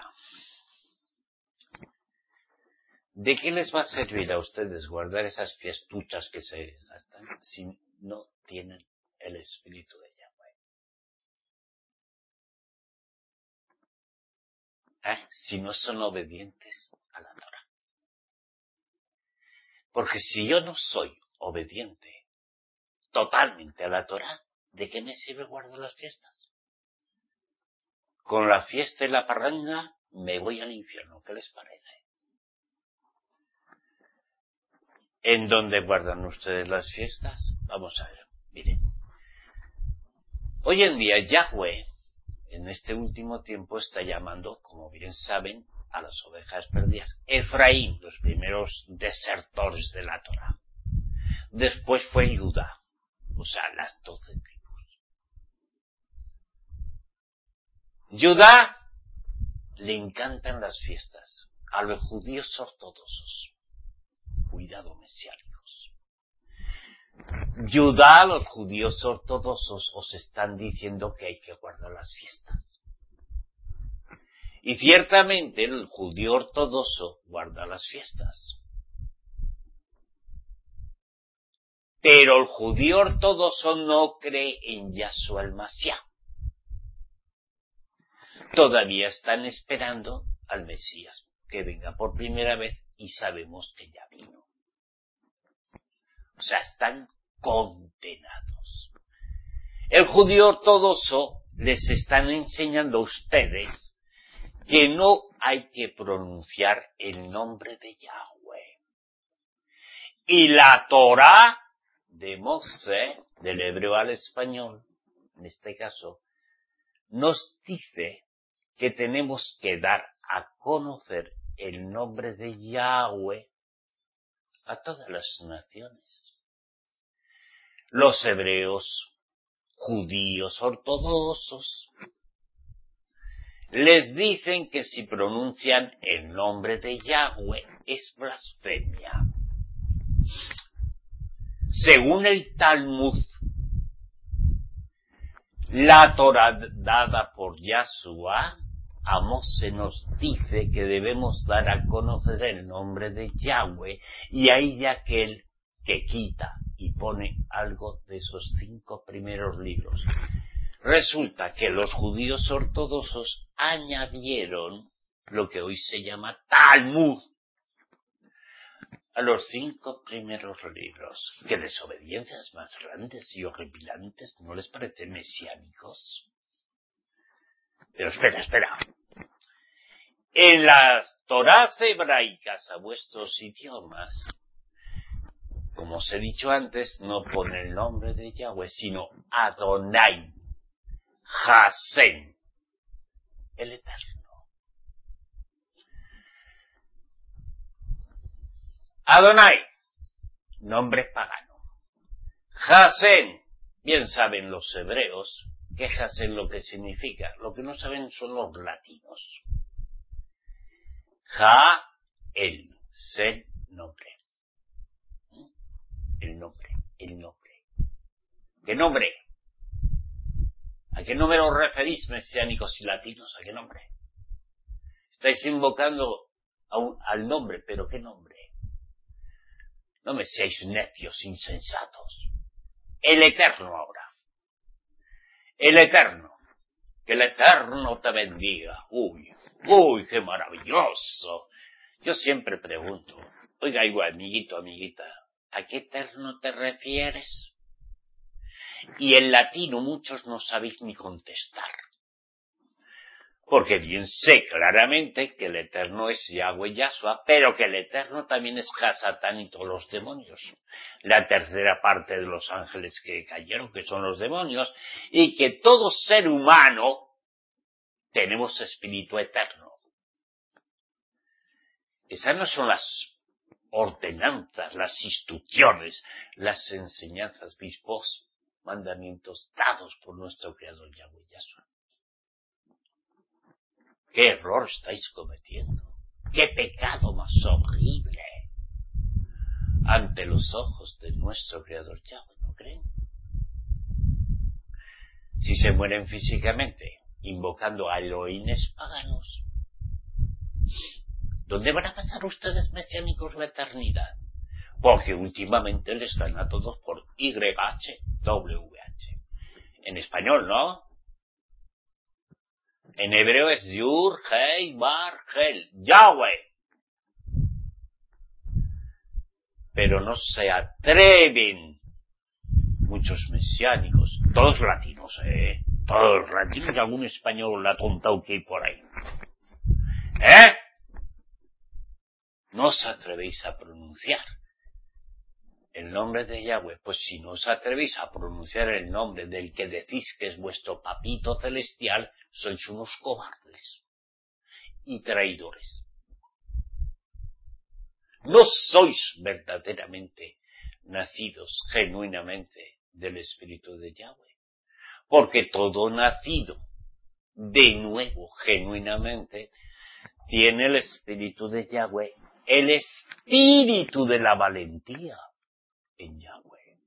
¿de qué les va a servir a ustedes guardar esas fiestuchas que se gastan si no tienen el espíritu de Yahweh? Si no son obedientes a la Torah. Porque si yo no soy obediente totalmente a la Torah, ¿de qué me sirve guardar las fiestas? Con la fiesta y la parranda me voy al infierno, ¿qué les parece? ¿En dónde guardan ustedes las fiestas? Vamos a ver, miren. Hoy en día Yahweh, en este último tiempo, está llamando, como bien saben, a las ovejas perdidas. Efraín, los primeros desertores de la Torá. Después fue Judá, o sea, las 12 tribus. Judá le encantan las fiestas, a los judíos ortodoxos. Cuidado, mesiánicos. Judá, los judíos ortodoxos, os están diciendo que hay que guardar las fiestas. Y ciertamente el judío ortodoxo guarda las fiestas. Pero el judío ortodoxo no cree en Yahshua el Mashiach. Todavía están esperando al Mesías, que venga por primera vez, y sabemos que ya vino. O sea, están condenados. El judío ortodoxo les están enseñando a ustedes que no hay que pronunciar el nombre de Yahweh. Y la Torá de Moshe, del hebreo al español, en este caso, nos dice que tenemos que dar a conocer el nombre de Yahweh a todas las naciones. Los hebreos, judíos ortodoxos, les dicen que si pronuncian el nombre de Yahweh es blasfemia. Según el Talmud, la Torá dada por Yahshua, a Moshe nos dice que debemos dar a conocer el nombre de Yahweh, y hay de aquel que quita y pone algo de esos 5 primeros libros. Resulta que los judíos ortodoxos añadieron lo que hoy se llama Talmud a los 5 primeros libros. ¿Qué desobediencias más grandes y horripilantes? ¿No les parecen mesiánicos? Pero espera. En las Torás hebraicas a vuestros idiomas, como os he dicho antes, no pone el nombre de Yahweh, sino Adonai, Hasem, el Eterno. Adonai, nombre pagano. Hasem, bien saben los hebreos que Hasem lo que significa. Lo que no saben son los latinos. El nombre. El nombre. ¿Qué nombre? ¿A qué nombre os referís, mesiánicos y latinos? ¿A qué nombre? Estáis invocando al nombre, pero ¿qué nombre? No me seáis necios, insensatos. El Eterno ahora. El Eterno. Que el Eterno te bendiga. Uy, qué maravilloso. Yo siempre pregunto, oiga, amiguito, amiguita, ¿a qué Eterno te refieres? Y en latino muchos no sabéis ni contestar. Porque bien sé claramente que el Eterno es Yahweh Yahshua, pero que el Eterno también es Hasatán y todos los demonios. La tercera parte de los ángeles que cayeron, que son los demonios, y que todo ser humano tenemos espíritu eterno. Esas no son las ordenanzas, las instrucciones, las enseñanzas, vispos, mandamientos dados por nuestro Creador Yahweh Yahshua. ¡Qué error estáis cometiendo! ¡Qué pecado más horrible! Ante los ojos de nuestro Creador Yahweh, ¿no creen? Si se mueren físicamente, invocando a Elohines paganos, ¿dónde van a pasar ustedes, mesiánicos, la eternidad? Porque últimamente les dan a todos por YHWH. En español, ¿no? En hebreo es Yur, Hei, Bar, Hel, Yahweh. Pero no se atreven muchos mesiánicos todos latinos, todos latinos y algún español la tontao que hay por ahí. No os atrevéis a pronunciar el nombre de Yahweh. Pues si no os atrevéis a pronunciar el nombre del que decís que es vuestro papito celestial, sois unos cobardes y traidores. No sois verdaderamente nacidos genuinamente del Espíritu de Yahweh. Porque todo nacido de nuevo genuinamente tiene el Espíritu de Yahweh, el espíritu de la valentía en Yahweh.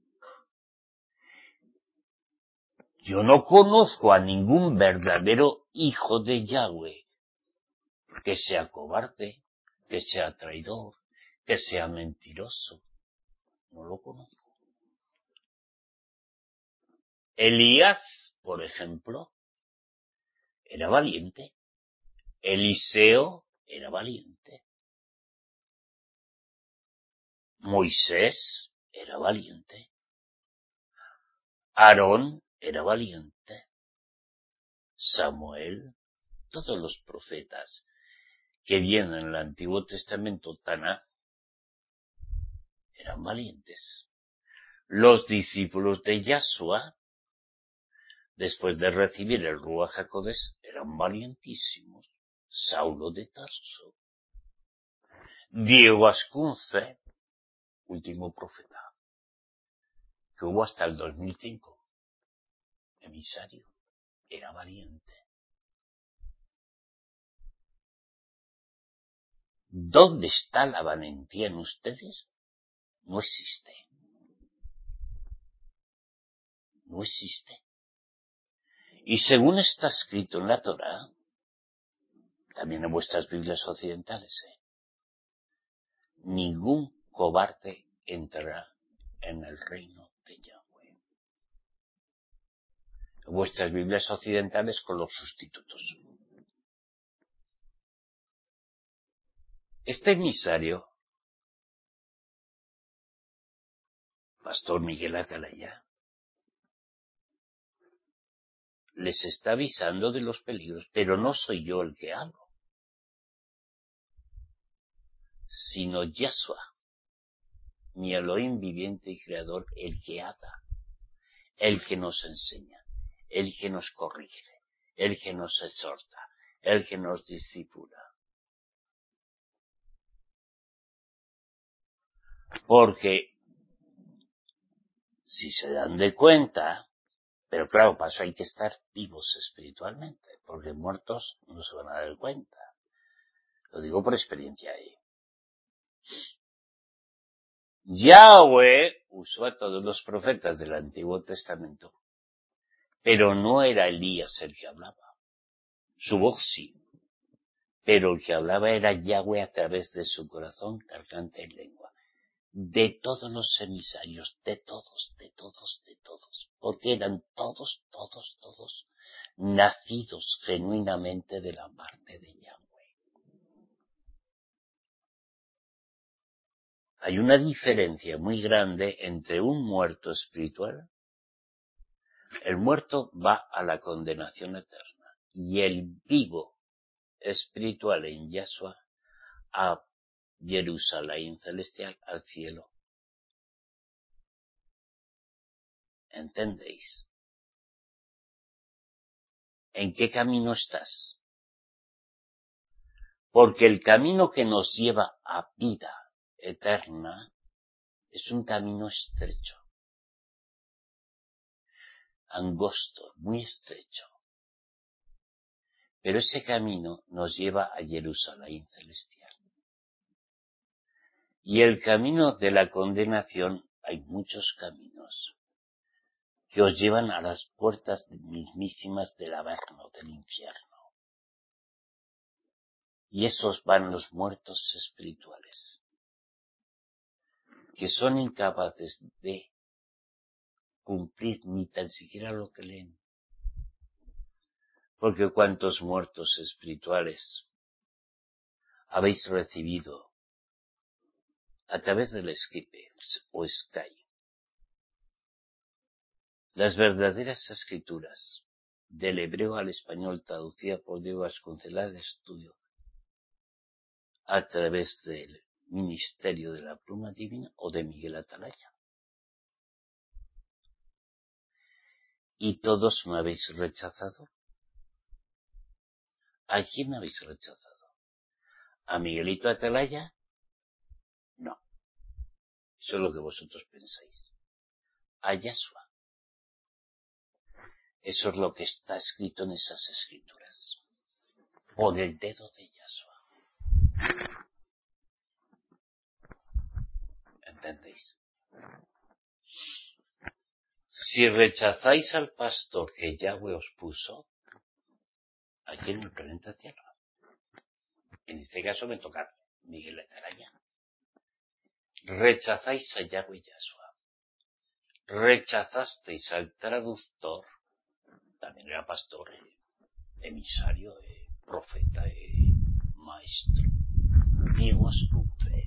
Yo no conozco a ningún verdadero hijo de Yahweh que sea cobarde, que sea traidor, que sea mentiroso. No lo conozco. Elías, por ejemplo, era valiente. Eliseo era valiente. Moisés era valiente. Aarón era valiente. Samuel, todos los profetas que vienen en el Antiguo Testamento, Taná, eran valientes. Los discípulos de Yahshua, después de recibir el Ruach HaKodesh, eran valientísimos. Saulo de Tarso, Diego Ascunce, último profeta, que hubo hasta el 2005, emisario, era valiente. ¿Dónde está la valentía en ustedes? No existe. No existe. Y según está escrito en la Torá, también en vuestras Biblias occidentales, ningún cobarde entrará en el reino de Yahweh. En vuestras Biblias occidentales con los sustitutos. Este emisario, Pastor Miguel Atalaya, les está avisando de los peligros, pero no soy yo el que hablo, sino Yahshua, mi Elohim viviente y creador, el que habla, el que nos enseña, el que nos corrige, el que nos exhorta, el que nos discipula. Porque, si se dan de cuenta, pero claro, para eso hay que estar vivos espiritualmente, porque muertos no se van a dar cuenta. Lo digo por experiencia ahí. Yahweh usó a todos los profetas del Antiguo Testamento, pero no era Elías el que hablaba. Su voz sí, pero el que hablaba era Yahweh a través de su corazón, garganta y lengua. De todos los emisarios, de todos, porque eran todos nacidos genuinamente de la parte de Yahweh. Hay una diferencia muy grande entre un muerto espiritual. El muerto va a la condenación eterna y el vivo espiritual en Yahshua a Jerusalén celestial, al cielo. ¿Entendéis? ¿En qué camino estás? Porque el camino que nos lleva a vida eterna es un camino estrecho, angosto, muy estrecho. Pero ese camino nos lleva a Jerusalén celestial. Y el camino de la condenación, hay muchos caminos que os llevan a las puertas mismísimas del Averno, del infierno. Y esos van los muertos espirituales, que son incapaces de cumplir ni tan siquiera lo que leen. Porque cuántos muertos espirituales habéis recibido a través del Skype o Skype Las verdaderas escrituras, del hebreo al español, traducida por Diego Vasconcelar de Estudio, a través del Ministerio de la Pluma Divina o de Miguel Atalaya. Y todos me habéis rechazado. ¿A quién me habéis rechazado? ¿A Miguelito Atalaya? No. Eso es lo que vosotros pensáis. A Yahshua. Eso es lo que está escrito en esas escrituras. Por el dedo de Yahshua. ¿Entendéis? Si rechazáis al pastor que Yahweh os puso, aquí en el planeta Tierra, en este caso me toca Miguel Atalaya, rechazáis a Yahweh Yahshua, rechazasteis al traductor, también era pastor, emisario, profeta, maestro, Diego Ascunce.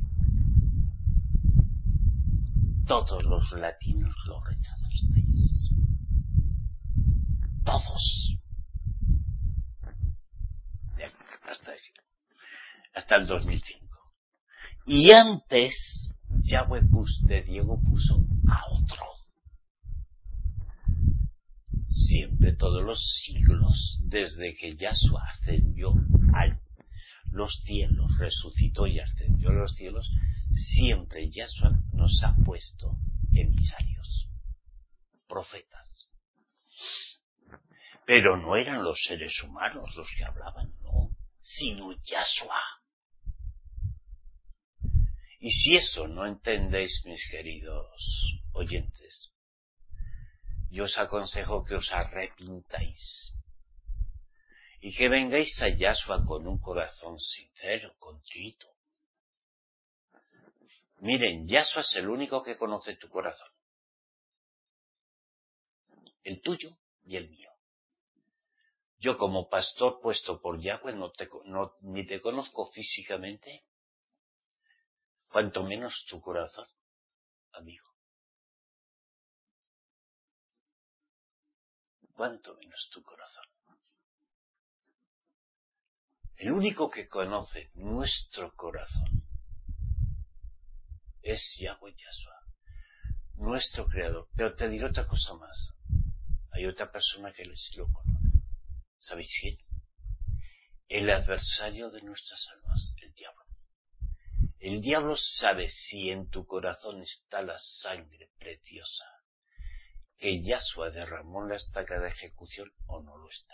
Todos los latinos lo rechazasteis. Todos. Hasta el 2005. Y antes, Yahweh de Diego puso a otro. Siempre, todos los siglos, desde que Yahshua ascendió a los cielos, resucitó y ascendió a los cielos, siempre Yahshua nos ha puesto emisarios, profetas. Pero no eran los seres humanos los que hablaban, no, sino Yahshua. Y si eso no entendéis, mis queridos oyentes, yo os aconsejo que os arrepintáis y que vengáis a Yahshua con un corazón sincero, contrito. Miren, Yahshua es el único que conoce tu corazón, el tuyo y el mío. Yo como pastor puesto por Yahweh ni te conozco físicamente, cuanto menos tu corazón, amigo. Cuanto menos tu corazón. El único que conoce nuestro corazón es Yahweh Yahshua, nuestro creador. Pero te diré otra cosa más. Hay otra persona que les lo conoce. ¿Sabéis quién? El adversario de nuestras almas, el diablo. El diablo sabe si en tu corazón está la sangre preciosa que Yahshua derramó en la estaca de ejecución o no lo está.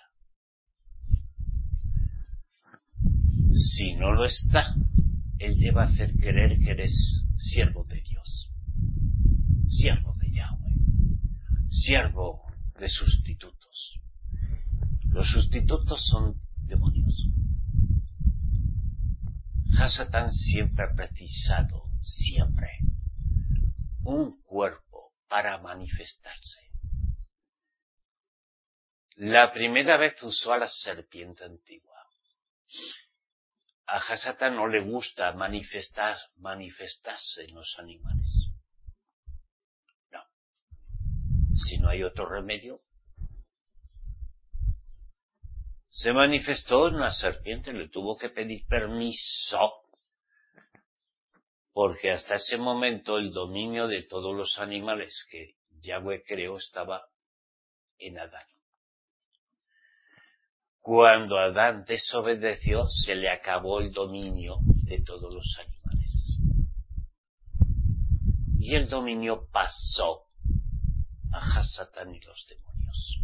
Si no lo está, él te va a hacer creer que eres siervo de Dios, siervo de Yahweh, siervo de sustitutos. Los sustitutos son demonios. Hasatán siempre ha precisado, siempre, un cuerpo para manifestarse. La primera vez usó a la serpiente antigua. A Hasatán no le gusta manifestarse en los animales. No. Si no hay otro remedio. Se manifestó en una serpiente, le tuvo que pedir permiso, porque hasta ese momento el dominio de todos los animales que Yahweh creó estaba en Adán. Cuando Adán desobedeció, se le acabó el dominio de todos los animales. Y el dominio pasó a Hasatán y los demonios.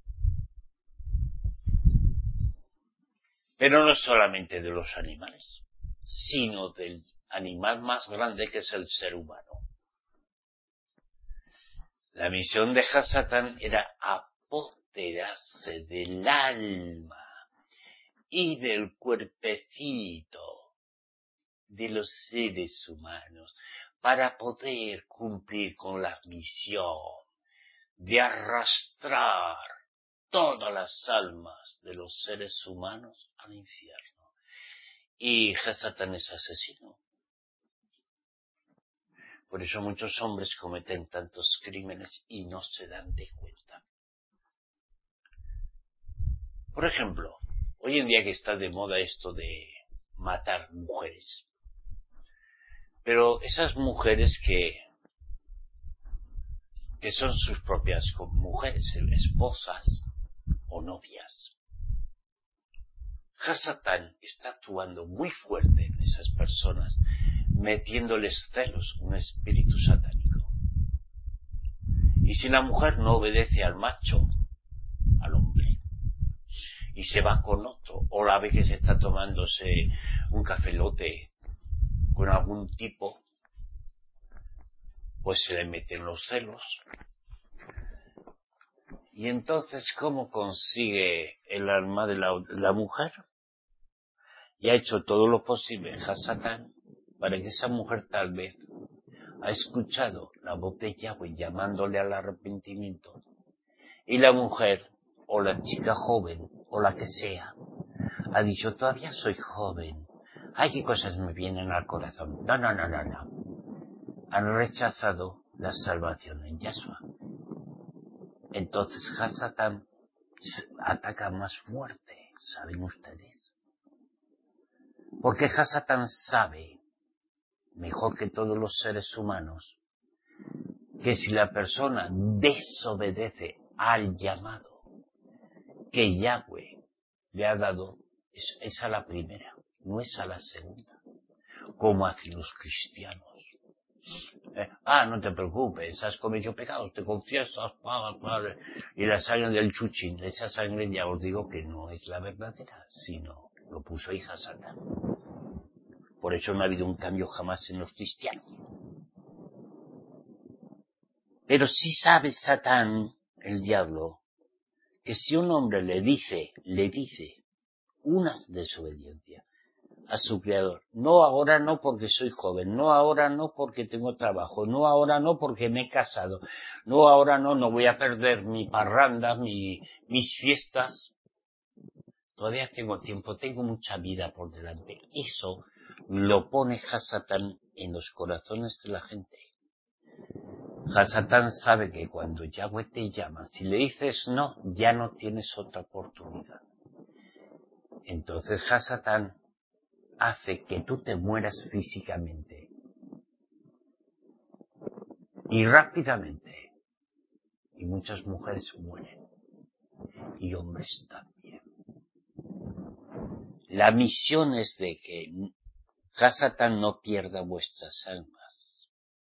Pero no solamente de los animales, sino del animal más grande que es el ser humano. La misión de Hasatán era apoderarse del alma y del cuerpecito de los seres humanos para poder cumplir con la misión de arrastrar todas las almas de los seres humanos al infierno. Y Hasatán es asesino. Por eso muchos hombres cometen tantos crímenes y no se dan de cuenta. Por ejemplo, hoy en día que está de moda esto de matar mujeres. Pero esas mujeres que son sus propias mujeres, esposas o novias. Hasatán está actuando muy fuerte en esas personas, metiéndoles celos, un espíritu satánico. Y si la mujer no obedece al macho, al hombre, y se va con otro, o la ve que se está tomándose un cafelote con algún tipo, pues se le meten los celos. Y entonces, ¿cómo consigue el alma de la mujer? Y ha hecho todo lo posible Hasatán para que esa mujer tal vez ha escuchado la voz de Yahweh llamándole al arrepentimiento. Y la mujer, o la chica joven, o la que sea, ha dicho, todavía soy joven. Ay, qué cosas me vienen al corazón. No. Han rechazado la salvación en Yahshua. Entonces Hasatán ataca más fuerte, ¿saben ustedes? Porque Hasatán sabe, mejor que todos los seres humanos, que si la persona desobedece al llamado que Yahweh le ha dado, es a la primera, no es a la segunda, como hacen los cristianos. No te preocupes, has cometido pecados, te confiesas, Padre, y la sangre del chuchín, esa sangre ya os digo que no es la verdadera, sino lo puso ahí Hasatán. Por eso no ha habido un cambio jamás en los cristianos. Pero sí sabe Satán, el diablo, que si un hombre le dice una desobediencia a su creador, no ahora no porque soy joven, no ahora no porque tengo trabajo, no ahora no porque me he casado, no ahora no voy a perder mi parranda, mis fiestas, todavía tengo tiempo, tengo mucha vida por delante. Eso lo pone Hasatán en los corazones de la gente. Hasatán sabe que cuando Yahweh te llama, si le dices no, ya no tienes otra oportunidad. Entonces Hasatán hace que tú te mueras físicamente. Y rápidamente. Y muchas mujeres mueren. Y hombres también. La misión es de que Hasatán no pierda vuestras almas.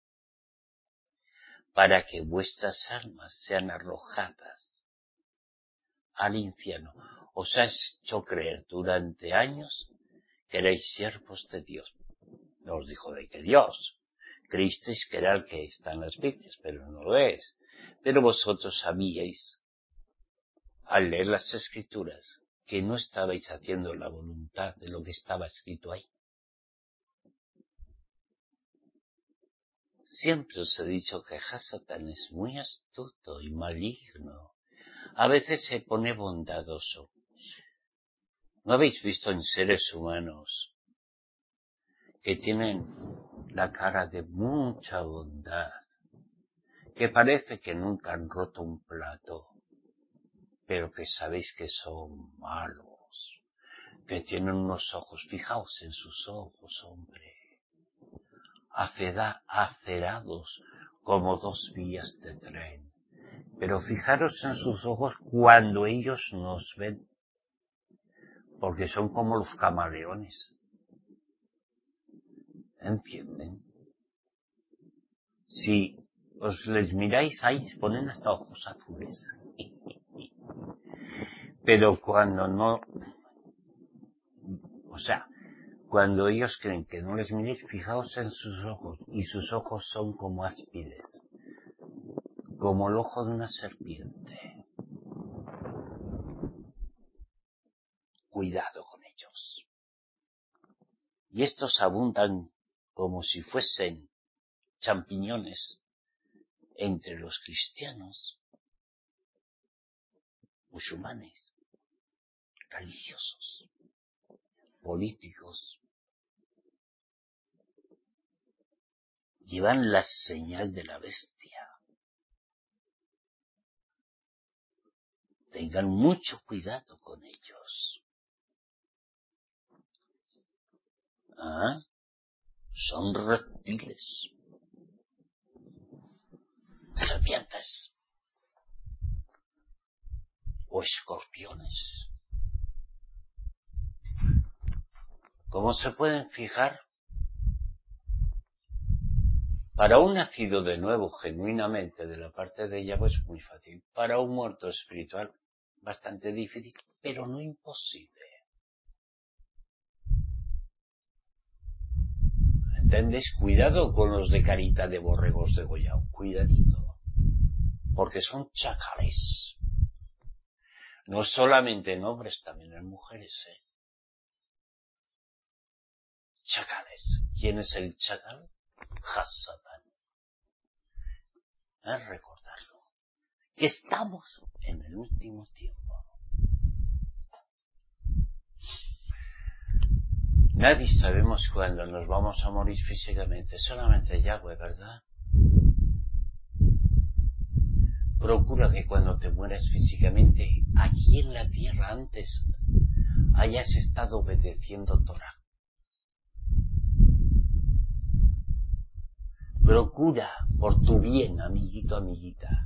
Para que vuestras almas sean arrojadas al infierno. Os ha hecho creer durante años que erais siervos de Dios. No os dijo de que Dios. Creísteis que era el que está en las Biblias, pero no lo es. Pero vosotros sabíais, al leer las Escrituras, que no estabais haciendo la voluntad de lo que estaba escrito ahí. Siempre os he dicho que Hasatán es muy astuto y maligno. A veces se pone bondadoso. ¿No habéis visto en seres humanos que tienen la cara de mucha bondad, que parece que nunca han roto un plato, pero que sabéis que son malos, que tienen unos ojos, fijaos en sus ojos, hombre, acerados como 2 vías de tren, pero fijaros en sus ojos cuando ellos nos ven, porque son como los camaleones, ¿entienden? Si os les miráis ahí, se ponen hasta ojos azules. Pero cuando no, cuando ellos creen que no les miréis, fijaos en sus ojos, y sus ojos son como áspides, como el ojo de una serpiente. Cuidado con ellos. Y estos abundan como si fuesen champiñones entre los cristianos, musulmanes, religiosos, políticos. Llevan la señal de la bestia. Tengan mucho cuidado con ellos. Son reptiles, serpientes o escorpiones. ¿Cómo se pueden fijar? Para un nacido de nuevo genuinamente de la parte de Yahweh es muy fácil. Para un muerto espiritual bastante difícil, pero no imposible. ¿Entendéis? Cuidado con los de carita de borregos degollados. Cuidadito. Porque son chacales. No solamente en hombres, también en mujeres, Chacales. ¿Quién es el chacal? Hasatán. Recordarlo. Estamos en el último tiempo. Nadie sabemos cuándo nos vamos a morir físicamente, solamente Yahweh, ¿verdad? Procura que cuando te mueras físicamente, aquí en la tierra antes, hayas estado obedeciendo Torah. Procura, por tu bien, amiguito, amiguita,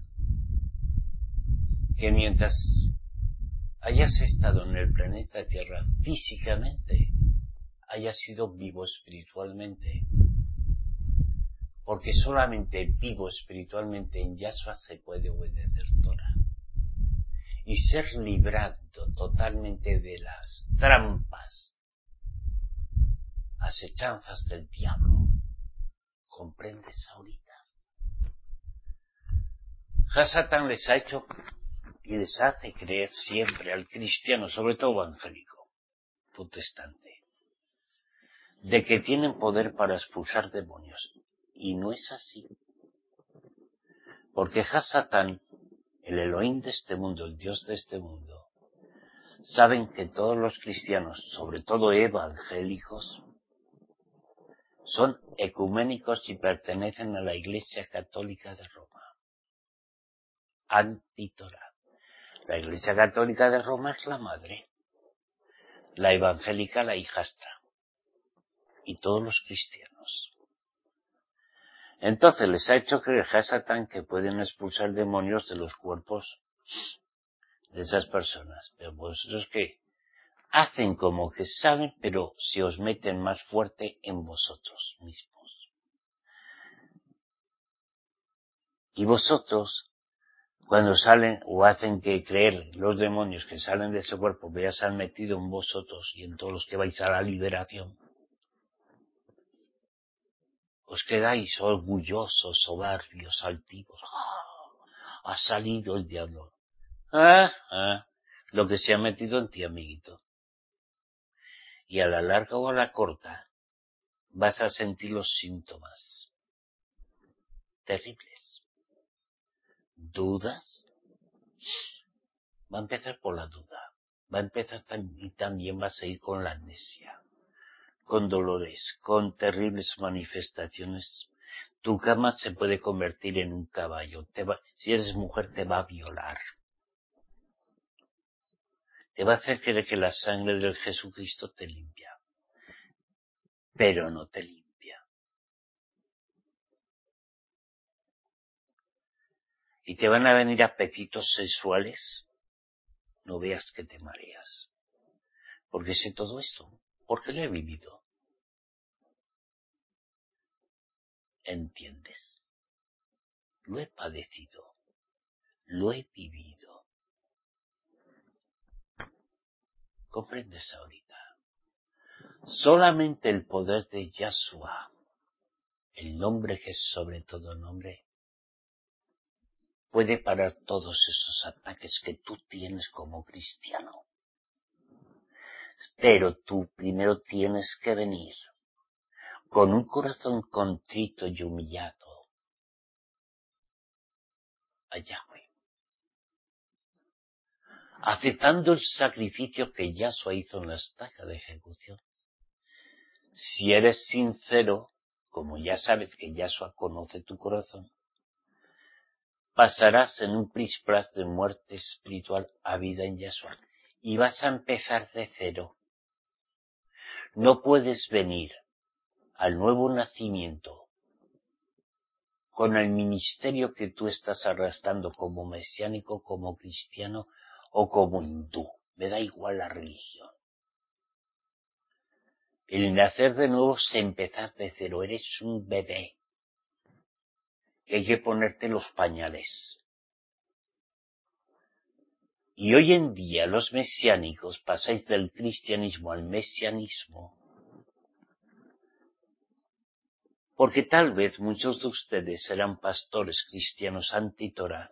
que mientras hayas estado en el planeta Tierra físicamente, hayas sido vivo espiritualmente. Porque solamente vivo espiritualmente en Yahshua se puede obedecer Torah. Y ser librado totalmente de las trampas, asechanzas del diablo. ¿Comprendes ahorita? Hasatán les ha hecho y les hace creer siempre al cristiano, sobre todo evangélico, protestante, de que tienen poder para expulsar demonios. Y no es así. Porque Hasatán, el Elohim de este mundo, el Dios de este mundo, saben que todos los cristianos, sobre todo evangélicos, son ecuménicos y pertenecen a la Iglesia Católica de Roma. Anti-Torah. La Iglesia Católica de Roma es la madre, la evangélica la hijastra, y todos los cristianos. Entonces les ha hecho creer a Satán que pueden expulsar demonios de los cuerpos de esas personas. Pero vosotros ¿qué? Hacen como que saben, pero se os meten más fuerte en vosotros mismos. Y vosotros, cuando salen o hacen que creer los demonios que salen de ese cuerpo, ya se han metido en vosotros y en todos los que vais a la liberación, os quedáis orgullosos, soberbios, altivos. Ha salido el diablo. Lo que se ha metido en ti, amiguito. Y a la larga o a la corta vas a sentir los síntomas terribles. ¿Dudas? Va a empezar por la duda. Va a empezar y también vas a ir con la amnesia, con dolores, con terribles manifestaciones. Tu cama se puede convertir en un caballo. Si eres mujer, te va a violar. Te va a hacer creer que la sangre del Jesucristo te limpia. Pero no te limpia. Y te van a venir apetitos sexuales. No veas que te mareas. Porque sé todo esto. Porque lo he vivido. ¿Entiendes? Lo he padecido. Lo he vivido. ¿Comprendes ahorita? Solamente el poder de Yahshua, el nombre que es sobre todo nombre, puede parar todos esos ataques que tú tienes como cristiano. Pero tú primero tienes que venir con un corazón contrito y humillado a Yahweh, aceptando el sacrificio que Yahshua hizo en la estaca de ejecución. Si eres sincero, como ya sabes que Yahshua conoce tu corazón, pasarás en un plis-plas de muerte espiritual a vida en Yahshua. Y vas a empezar de cero. No puedes venir al nuevo nacimiento con el ministerio que tú estás arrastrando como mesiánico, como cristiano o como hindú. Me da igual la religión. El nacer de nuevo es empezar de cero. Eres un bebé que hay que ponerte los pañales. Y hoy en día los mesiánicos pasáis del cristianismo al mesianismo porque tal vez muchos de ustedes eran pastores cristianos anti-Torah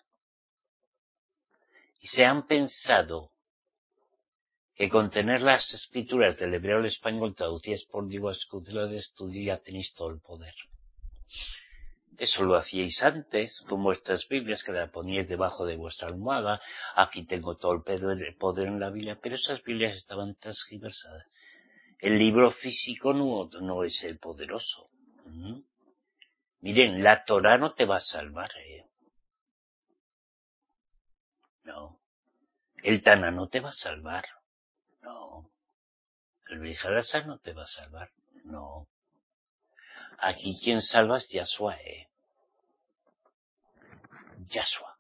y se han pensado que con tener las escrituras del hebreo al español traducidas por Diego Escudero de estudio ya tenéis todo el poder. Eso lo hacíais antes con vuestras Biblias, que la poníais debajo de vuestra almohada. Aquí tengo todo el poder en la Biblia, pero esas Biblias estaban transgiversadas. El libro físico no es el poderoso. Miren, la Torah no te va a salvar, No. El Tana no te va a salvar. No. El Vijadasa no te va a salvar. No. Aquí quien salva es Yahshua, Yahshua.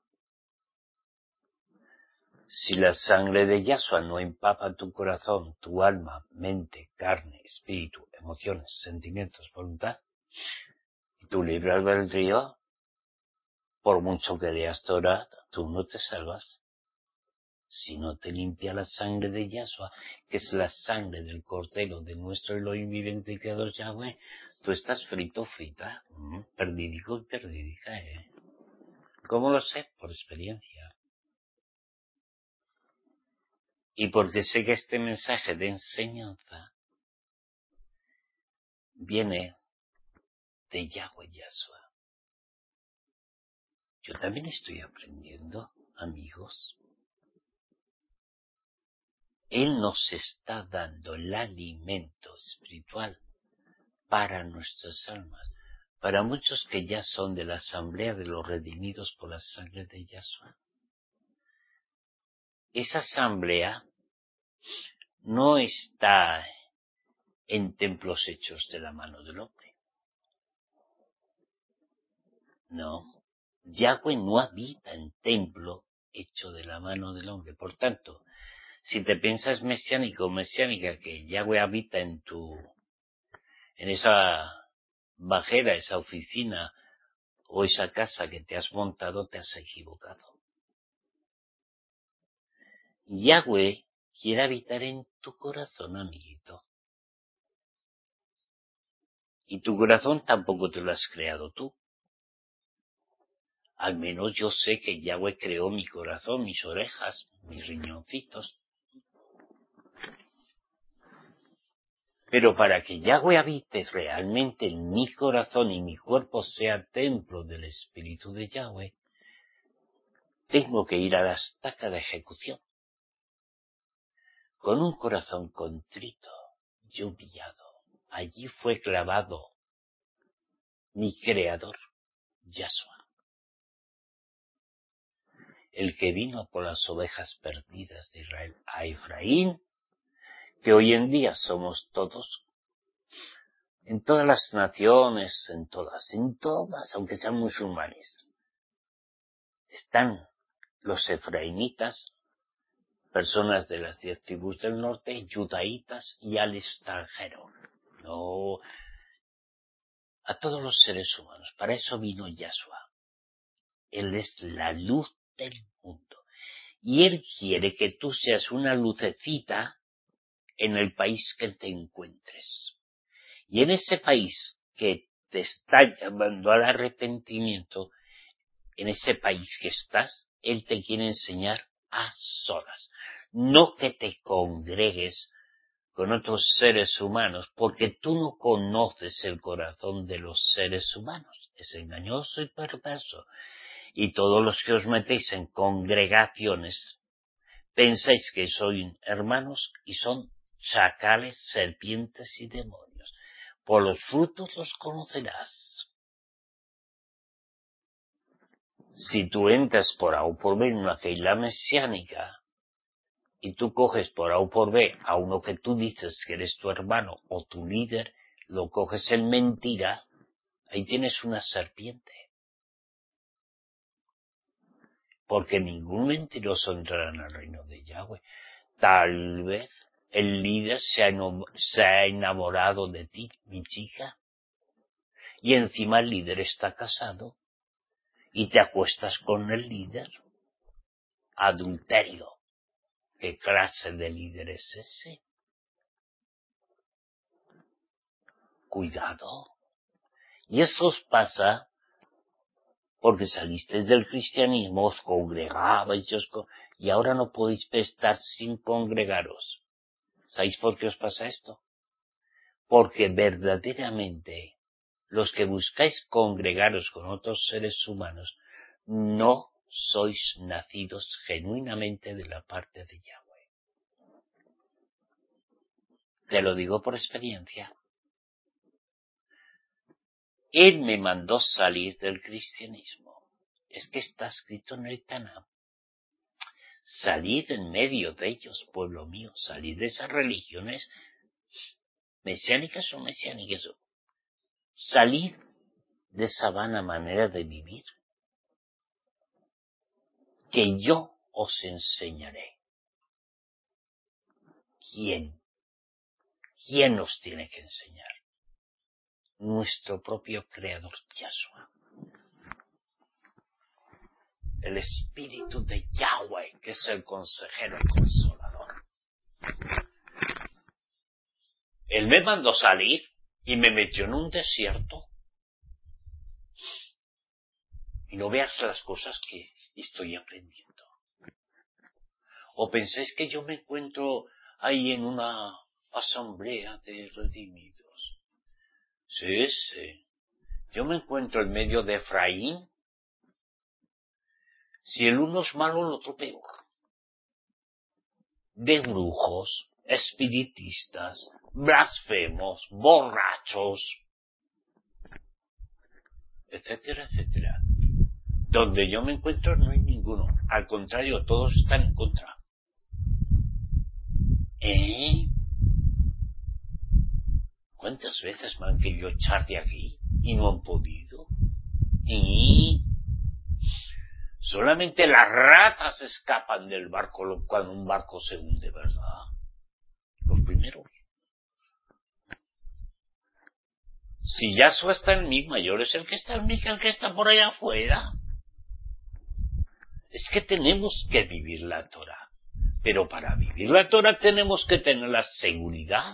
Si la sangre de Yahshua no empapa tu corazón, tu alma, mente, carne, espíritu, emociones, sentimientos, voluntad, y tu libre albedrío, por mucho que leas Torah, tú no te salvas. Si no te limpia la sangre de Yahshua, que es la sangre del Cordero de nuestro Elohim viviente y creador Yahweh, tú estás frito, frita, perdidico y perdidica, ¿Cómo lo sé? Por experiencia. Y porque sé que este mensaje de enseñanza viene de Yahweh Yahshua. Yo también estoy aprendiendo, amigos. Él nos está dando el alimento espiritual para nuestras almas. Para muchos que ya son de la asamblea de los redimidos por la sangre de Yahshua. Esa asamblea no está en templos hechos de la mano del hombre. No. Yahweh no habita en templo hecho de la mano del hombre. Por tanto, si te piensas mesiánico o mesiánica que Yahweh habita en esa bajera, esa oficina o esa casa que te has montado, te has equivocado. Yahweh quiere habitar en tu corazón, amiguito. Y tu corazón tampoco te lo has creado tú. Al menos yo sé que Yahweh creó mi corazón, mis orejas, mis riñoncitos. Pero para que Yahweh habite realmente en mi corazón y mi cuerpo sea templo del Espíritu de Yahweh, tengo que ir a la estaca de ejecución. Con un corazón contrito y humillado. Allí fue clavado mi Creador, Yahshua. El que vino por las ovejas perdidas de Israel a Efraín, que hoy en día somos todos, en todas las naciones, en todas, aunque sean musulmanes, están los efraimitas, personas de las 10 tribus del norte, judaítas y al extranjero. No, a todos los seres humanos. Para eso vino Yahshua. Él es la luz del mundo. Y Él quiere que tú seas una lucecita en el país que te encuentres. Y en ese país que te está llamando al arrepentimiento, en ese país que estás, Él te quiere enseñar a solas. No que te congregues con otros seres humanos, porque tú no conoces el corazón de los seres humanos. Es engañoso y perverso. Y todos los que os metéis en congregaciones, pensáis que sois hermanos y son chacales, serpientes y demonios. Por los frutos los conocerás. Si tú entras por A o por B en una keila mesiánica y tú coges por A o por B a uno que tú dices que eres tu hermano o tu líder, lo coges en mentira, ahí tienes una serpiente. Porque ningún mentiroso entrará en el reino de Yahweh. Tal vez el líder se ha enamorado de ti, mi chica, y encima el líder está casado y te acuestas con el líder. Adulterio. ¿Qué clase de líder es ese? Cuidado. Y eso os pasa porque salisteis del cristianismo, os congregabais y ahora no podéis estar sin congregaros. ¿Sabéis por qué os pasa esto? Porque verdaderamente los que buscáis congregaros con otros seres humanos no sois nacidos genuinamente de la parte de Yahweh. Te lo digo por experiencia. Él me mandó salir del cristianismo. Es que está escrito en el Tanaj. Salid en medio de ellos, pueblo mío. Salid de esas religiones mesiánicas o mesiánicas. Salid de esa vana manera de vivir. Que yo os enseñaré. ¿Quién? ¿Quién nos tiene que enseñar? Nuestro propio Creador, Yahshua. El Espíritu de Yahweh, que es el consejero y consolador. Él me mandó salir y me metió en un desierto. Y no veas las cosas que estoy aprendiendo. ¿O pensáis que yo me encuentro ahí en una asamblea de redimidos? Sí. Yo me encuentro en medio de Efraín. Si el uno es malo, el otro peor. De brujos, espiritistas, blasfemos, borrachos, etcétera, etcétera. Donde yo me encuentro no hay ninguno. Al contrario, todos están en contra. ¿Cuántas veces me han querido echar de aquí y no han podido? Solamente las ratas escapan del barco cuando un barco se hunde, ¿verdad? Los primeros. Si Yahshua está en mí, mayor es el que está en mí que el que está por allá afuera. Es que tenemos que vivir la Torah. Pero para vivir la Torah tenemos que tener la seguridad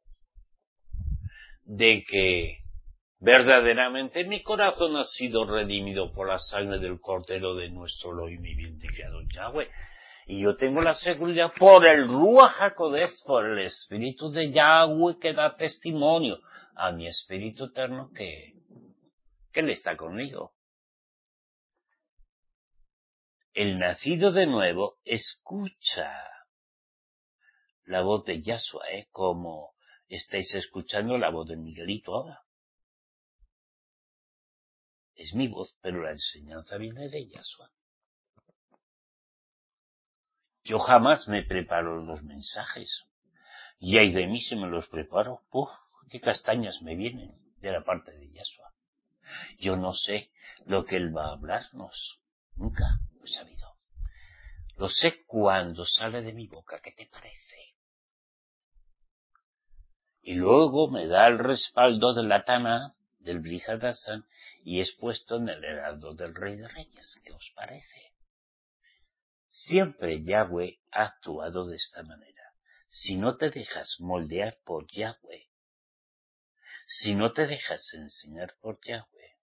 de que verdaderamente mi corazón ha sido redimido por la sangre del Cordero de nuestro Elohim y bien criado Yahweh. Y yo tengo la seguridad por el Ruach HaKodesh, por el Espíritu de Yahweh que da testimonio a mi Espíritu eterno que Él está conmigo. El nacido de nuevo escucha la voz de Yahshua, como estáis escuchando la voz de Miguelito ahora. Es mi voz, pero la enseñanza viene de Yahshua. Yo jamás me preparo los mensajes. Y ay de mí si me los preparo. ¡Puf! ¡Qué castañas me vienen de la parte de Yahshua! Yo no sé lo que Él va a hablarnos. Nunca lo he sabido. Lo sé cuando sale de mi boca. ¿Qué te parece? Y luego me da el respaldo de la Tana, del Bri Hadassan, y es puesto en el heraldo del Rey de Reyes. ¿Qué os parece? Siempre Yahweh ha actuado de esta manera. Si no te dejas moldear por Yahweh, si no te dejas enseñar por Yahweh,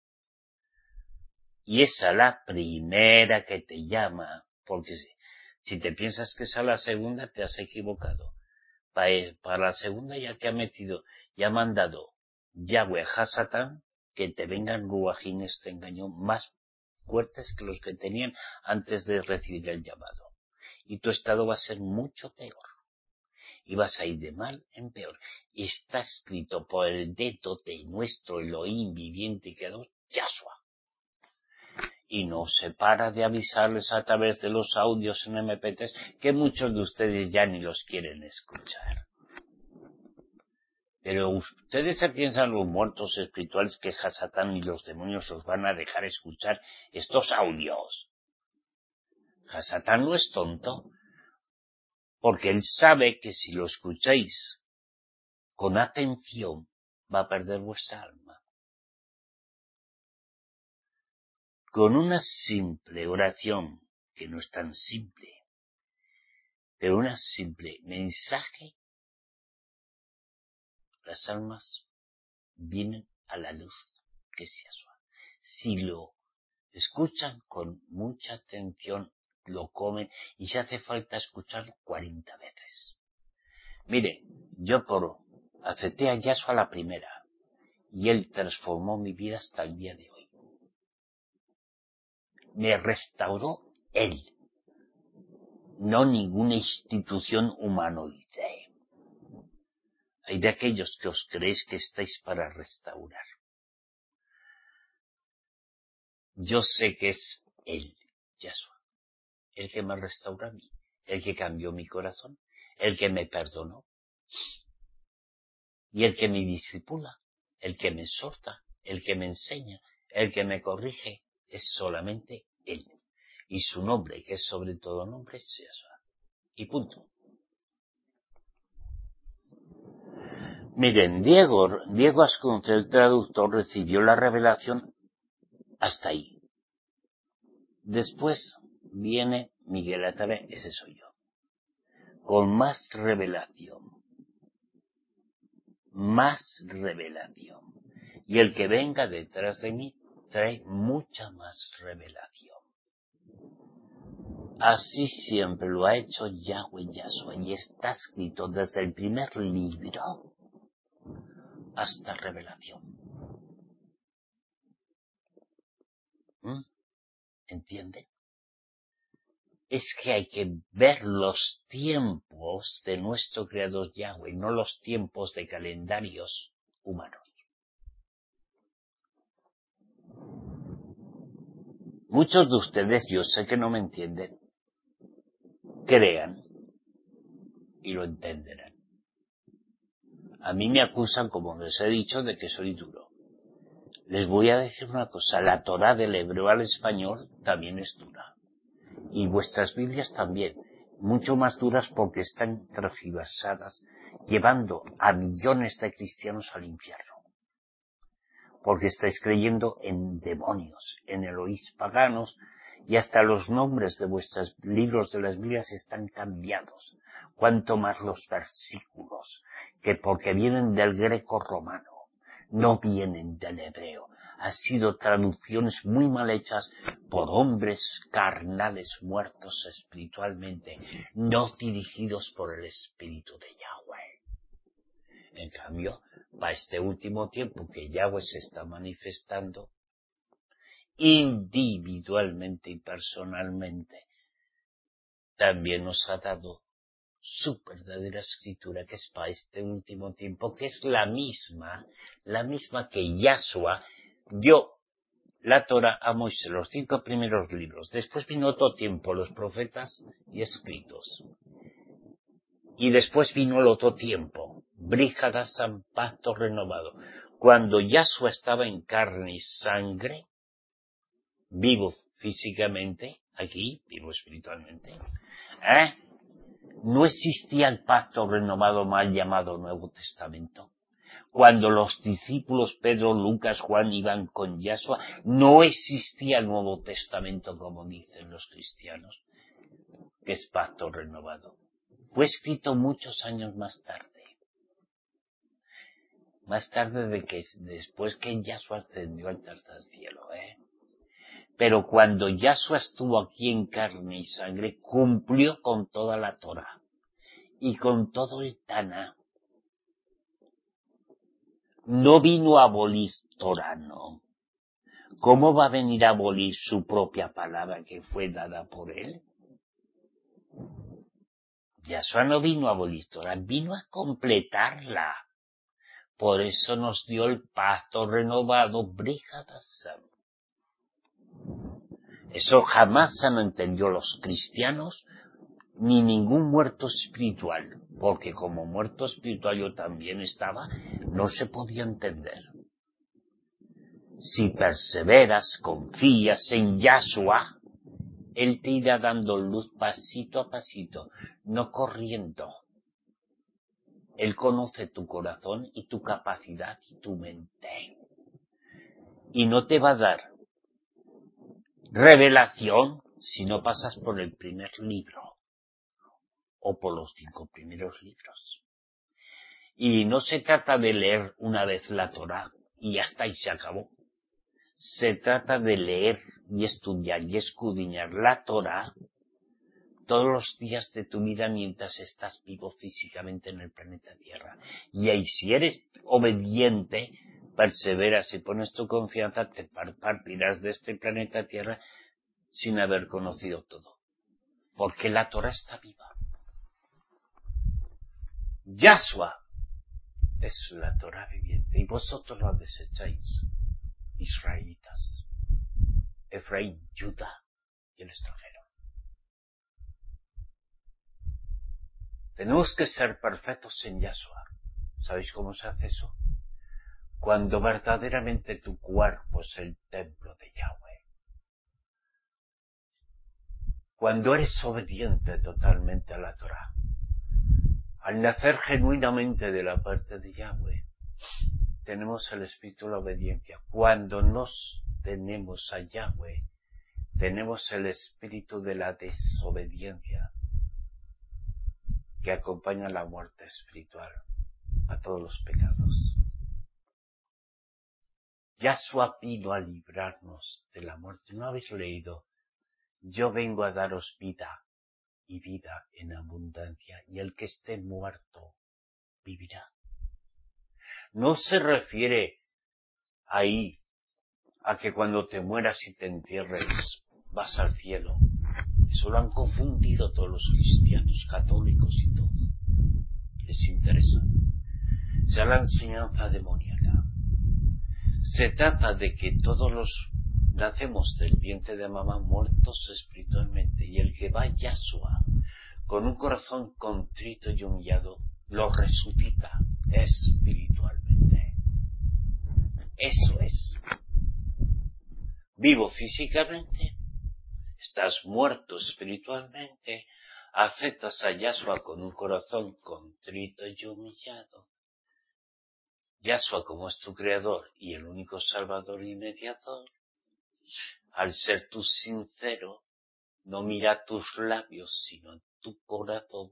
y esa la primera que te llama, porque si te piensas que esa es la segunda, te has equivocado. Para la segunda ya te ha metido, ya ha mandado Yahweh Hasatán, que te vengan ruajines de engaño más fuertes que los que tenían antes de recibir el llamado. Y tu estado va a ser mucho peor. Y vas a ir de mal en peor. Y está escrito por el dedo de nuestro Elohim viviente y creador, Yahshua. y no se para de avisarles a través de los audios en MP3 que muchos de ustedes ya ni los quieren escuchar. Pero ustedes se piensan, los muertos espirituales, que Hasatán y los demonios os van a dejar escuchar estos audios. Hasatán no es tonto, porque él sabe que si lo escucháis con atención va a perder vuestra alma. Con una simple oración, que no es tan simple, pero una simple mensaje, las almas vienen a la luz que es Yahshua. Si lo escuchan con mucha atención, lo comen, y si hace falta escucharlo 40 veces. Mire, yo acepté a Yahshua la primera, y él transformó mi vida hasta el día de hoy. Me restauró él, no ninguna institución humanoide. Hay de aquellos que os creéis que estáis para restaurar. Yo sé que es él, Yahshua, el que me restaura a mí, el que cambió mi corazón, el que me perdonó, y el que me discipula, el que me exhorta, el que me enseña, el que me corrige, es solamente él. Y su nombre, que es sobre todo nombre, es Yahshua. Y punto. Miren, Diego Ascunce, el traductor, recibió la revelación hasta ahí. Después viene Miguel Atare, ese soy yo, con más revelación. Y el que venga detrás de mí trae mucha más revelación. Así siempre lo ha hecho Yahweh Yahshua, y está escrito desde el primer libro hasta revelación. ¿Entienden? Es que hay que ver los tiempos de nuestro Creador Yahweh, no los tiempos de calendarios humanos. Muchos de ustedes, yo sé que no me entienden, crean y lo entenderán. A mí me acusan, como les he dicho, de que soy duro. Les voy a decir una cosa, la Torá del hebreo al español también es dura. Y vuestras Biblias también, mucho más duras porque están tergiversadas, llevando a millones de cristianos al infierno. Porque estáis creyendo en demonios, en Elohís paganos, y hasta los nombres de vuestros libros de las Biblias están cambiados. Cuanto más los versículos, que porque vienen del greco romano, no vienen del hebreo. Han sido traducciones muy mal hechas por hombres carnales muertos espiritualmente, no dirigidos por el Espíritu de Yahweh. En cambio, para este último tiempo que Yahweh se está manifestando individualmente y personalmente, también nos ha dado su verdadera escritura, que es para este último tiempo, que es la misma que Yahshua dio la Torah a Moisés, los 5 primeros libros. Después vino otro tiempo, los profetas y escritos. Y después vino el otro tiempo, Bríjadas, pacto renovado. Cuando Yahshua estaba en carne y sangre, vivo físicamente, aquí, vivo espiritualmente, no existía el pacto renovado mal llamado Nuevo Testamento. Cuando los discípulos Pedro, Lucas, Juan iban con Yahshua, no existía el Nuevo Testamento como dicen los cristianos, que es pacto renovado. Fue escrito muchos años más tarde de que después que Yahshua ascendió al tercer cielo, Pero cuando Yahshua estuvo aquí en carne y sangre, cumplió con toda la Torah y con todo el Taná. No vino a abolir Torah, no. ¿Cómo va a venir a abolir su propia palabra que fue dada por él? Yahshua no vino a abolir Torah, vino a completarla. Por eso nos dio el pacto renovado, Bríjadas. Eso jamás han entendido los cristianos, ni ningún muerto espiritual, porque como muerto espiritual yo también estaba, no se podía entender. Si perseveras, confías en Yahshua, Él te irá dando luz pasito a pasito, no corriendo. Él conoce tu corazón y tu capacidad y tu mente. Y no te va a dar revelación si no pasas por el primer libro o por los 5 primeros libros. Y no se trata de leer una vez la Torá y ya está y se acabó. Se trata de leer y estudiar y escudriñar la Torá todos los días de tu vida mientras estás vivo físicamente en el planeta Tierra. Y ahí, si eres obediente, perseveras y pones tu confianza, te partirás de este planeta Tierra sin haber conocido todo. Porque la Torá está viva. Yahshua es la Torá viviente y vosotros la desecháis, israelitas, Efraín, Judá y el extranjero. Tenemos que ser perfectos en Yahshua. ¿Sabéis cómo se hace eso? Cuando verdaderamente tu cuerpo es el templo de Yahweh. Cuando eres obediente totalmente a la Torá. Al nacer genuinamente de la parte de Yahweh, tenemos el espíritu de la obediencia. Cuando nos tenemos a Yahweh, tenemos el espíritu de la desobediencia que acompaña la muerte espiritual a todos los pecados. Yahshua vino a librarnos de la muerte. ¿No habéis leído? Yo vengo a daros vida y vida en abundancia, y el que esté muerto vivirá. No se refiere ahí a que cuando te mueras y te entierres vas al cielo. Eso lo han confundido todos los cristianos, católicos y todo. Les interesa. Esa es la enseñanza demoníaca. Se trata de que todos los nacemos del vientre de mamá muertos espiritualmente, y el que va a Yahshua con un corazón contrito y humillado lo resucita espiritualmente. Eso es. Vivo físicamente, estás muerto espiritualmente, aceptas a Yahshua con un corazón contrito y humillado. Yahshua como es tu creador y el único salvador y mediador, al ser tú sincero, no mira tus labios, sino tu corazón.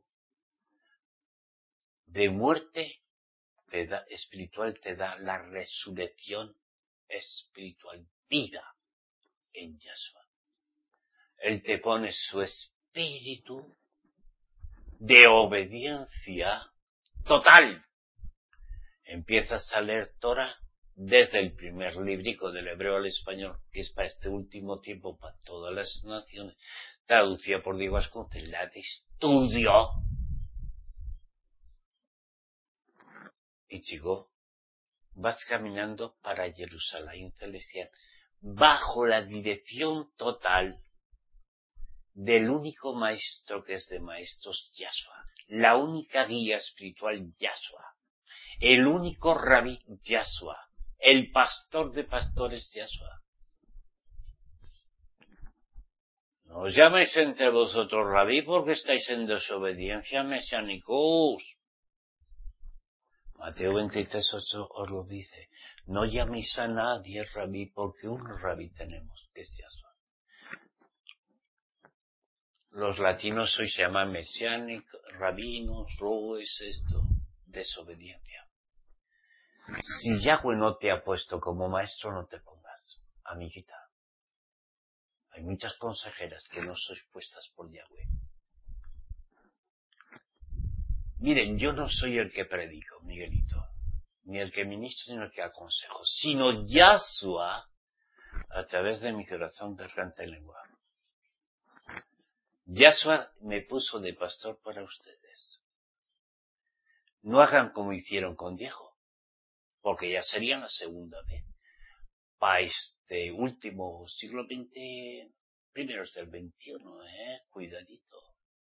De muerte espiritual te da la resurrección espiritual, vida en Yahshua. Él te pone su espíritu de obediencia total. Empiezas a leer Torah desde el primer librico del hebreo al español, que es para este último tiempo, para todas las naciones, traducida por Diego Asconce, la de estudio. Y chico, vas caminando para Jerusalén celestial, bajo la dirección total del único maestro que es de maestros, Yahshua, la única guía espiritual, Yahshua, el único rabí, Yahshua, el pastor de pastores, Yahshua. No os llaméis entre vosotros rabí porque estáis en desobediencia mesiánicos. Mateo 23:8 os lo dice. No llaméis a nadie rabí porque un rabí tenemos, que es Yahshua. Los latinos hoy se llaman mesiánicos, rabinos, roes, esto, desobediencia. Si Yahweh no te ha puesto como maestro, no te pongas, amiguita. Hay muchas consejeras que no sois puestas por Yahweh. Miren, yo no soy el que predico, Miguelito, ni el que ministro, ni el que aconsejo, sino Yahshua a través de mi corazón de ranta y lengua. Yahshua me puso de pastor para ustedes. No hagan como hicieron con Diego, porque ya sería la segunda vez. Para este último siglo XX, primeros del 21, cuidadito.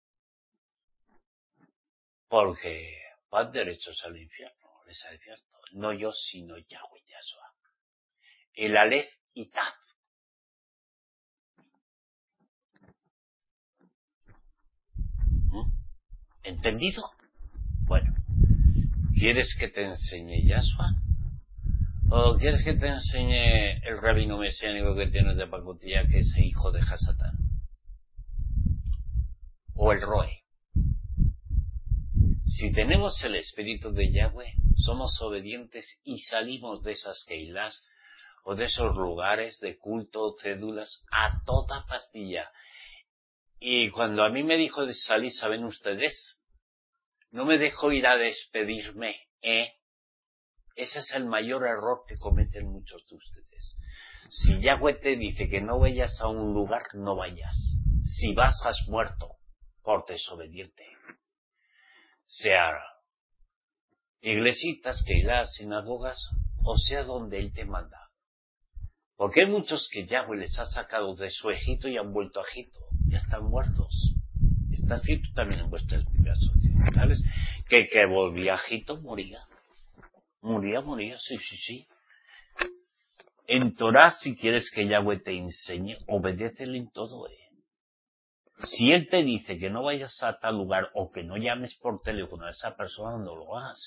Porque van derechos al infierno, les advierto. No yo, sino Yahweh Yahshua. El Aleph y Tav. ¿Entendido? Bueno, ¿quieres que te enseñe Yahshua? ¿O quieres que te enseñe el rabino mesiánico que tienes de pacotilla, que es el hijo de Hasatán? ¿O el Roe? Si tenemos el espíritu de Yahweh, somos obedientes y salimos de esas keilas o de esos lugares de culto o cédulas a toda pastilla. Y cuando a mí me dijo de salir, ¿saben ustedes? No me dejó ir a despedirme, Ese es el mayor error que cometen muchos de ustedes. Si Yahweh te dice que no vayas a un lugar, no vayas. Si vas, has muerto por desobediente. Sea iglesitas, keilas, sinagogas, o sea donde Él te manda. Porque hay muchos que Yahweh les ha sacado de su Egipto y han vuelto a Egipto. Ya están muertos. Está escrito también en vuestras Biblias occidentales que volvía a Egipto, moría. Moría, sí. En Torah, si quieres que Yahweh te enseñe, obedécele en todo, Si Él te dice que no vayas a tal lugar o que no llames por teléfono a esa persona, no lo hagas,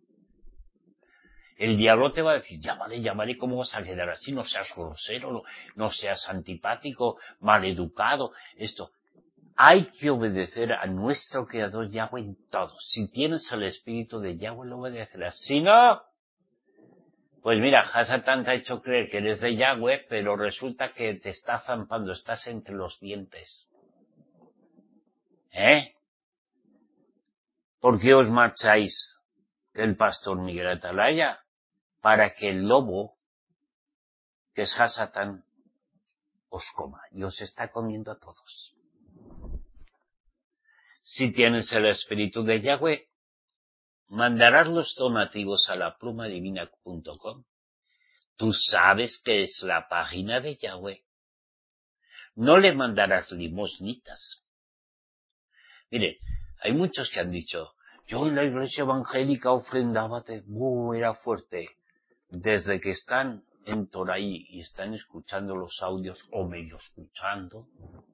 El diablo te va a decir, llámale, ¿cómo vas a quedar así? No seas grosero, no seas antipático, maleducado, esto. Hay que obedecer a nuestro Creador Yahweh en todo. Si tienes el espíritu de Yahweh, lo obedecerás. Si no, pues mira, Hasatán te ha hecho creer que eres de Yahweh, pero resulta que te está zampando, estás entre los dientes. ¿Por qué os marcháis del pastor Miguel Atalaya? Para que el lobo, que es Hasatán, os coma y os está comiendo a todos. Si tienes el espíritu de Yahweh, mandarás los donativos a la plumadivina.com. Tú sabes que es la página de Yahweh. No le mandarás limosnitas. Mire, hay muchos que han dicho, yo en la iglesia evangélica ofrendaba, era fuerte. Desde que están en Toraí y están escuchando los audios o medio escuchando,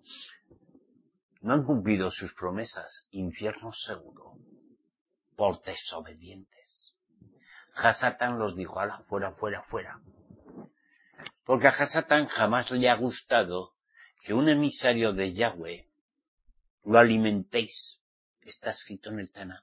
no han cumplido sus promesas. Infierno seguro. Por desobedientes. Hasatán los dijo, ala, fuera. Porque a Hasatán jamás le ha gustado que un emisario de Yahweh lo alimentéis. Está escrito en el Taná.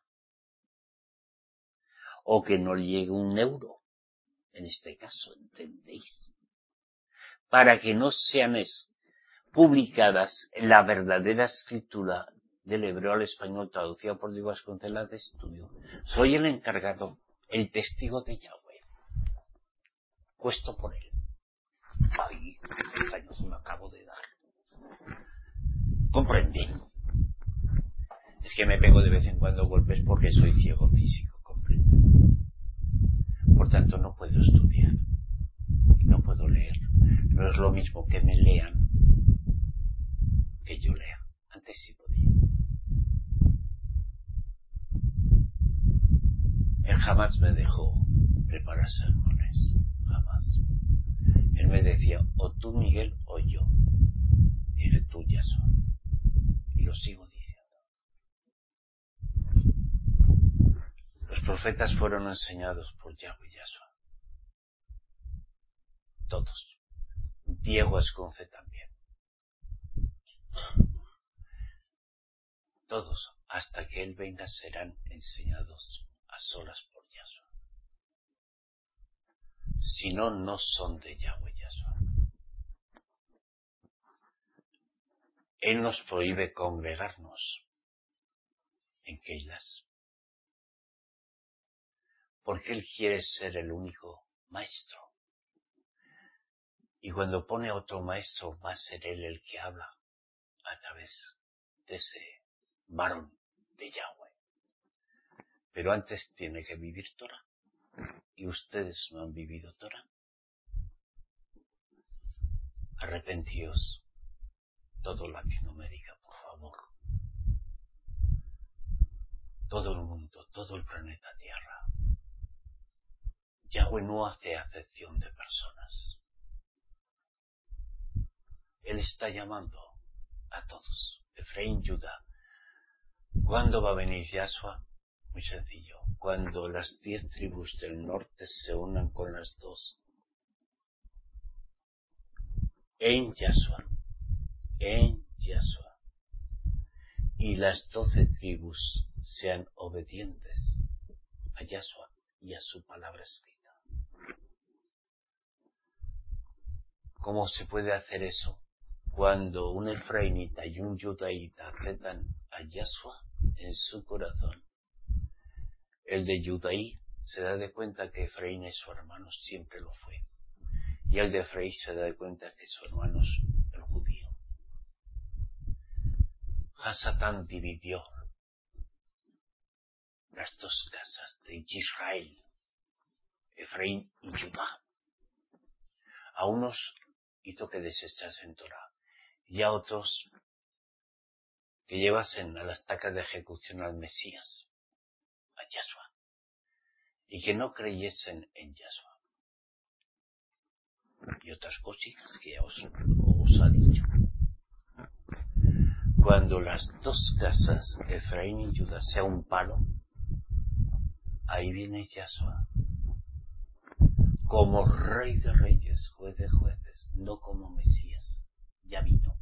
O que no le llegue un euro. En este caso, ¿entendéis? Para que no sean publicadas en la verdadera escritura del hebreo al español traducida por Diego Vasconcelas de Estudio. Soy el encargado, el testigo de Yahweh. Puesto por él. Ay, qué años me acabo de dar. ¿Comprenden? Es que me pego de vez en cuando golpes porque soy ciego físico, ¿comprenden? Por tanto, no puedo estudiar. No puedo leer. No es lo mismo que me lean que yo lea. Antes sí podía. Él jamás me dejó preparar sermones. Jamás. Él me decía, o tú, Miguel, o yo. Dije, tú, Yahshua. Y lo sigo diciendo. Los profetas fueron enseñados por Yahweh Yahshua. Todos. Diego Esconce también. Todos, hasta que Él venga, serán enseñados a solas por Yahshua. Si no, no son de Yahweh Yahshua. Él nos prohíbe congregarnos en Keilas. Porque Él quiere ser el único maestro. Y cuando pone a otro maestro, va a ser Él el que habla a través de ese varón de Yahweh. Pero antes tiene que vivir Torah. Y ustedes no han vivido Torah. Arrepentíos todo Latinoamérica, por favor. Todo el mundo, todo el planeta Tierra. Yahweh no hace acepción de personas. Él está llamando a todos. Efraín, Judá. ¿Cuándo va a venir Yahshua? Muy sencillo. Cuando las 10 tribus del norte se unan con las 2. En Yahshua. Y las 12 tribus sean obedientes a Yahshua y a su palabra escrita. ¿Cómo se puede hacer eso? Cuando un efraínita y un judaíta aceptan a Yahshua en su corazón, el de Judaí se da de cuenta que Efraín es su hermano, siempre lo fue. Y el de Efraín se da de cuenta que su hermano es el judío. Hasatán dividió las 2 casas de Israel, Efraín y Judá. A unos hizo que desechasen Torah y a otros que llevasen a la estaca de ejecución al Mesías, a Yahshua, y que no creyesen en Yahshua. Y otras cositas que ya os ha dicho. Cuando las 2 casas, Efraín y Judá, sea un palo, ahí viene Yahshua, como Rey de Reyes, Juez de Jueces, no como Mesías. Ya vino.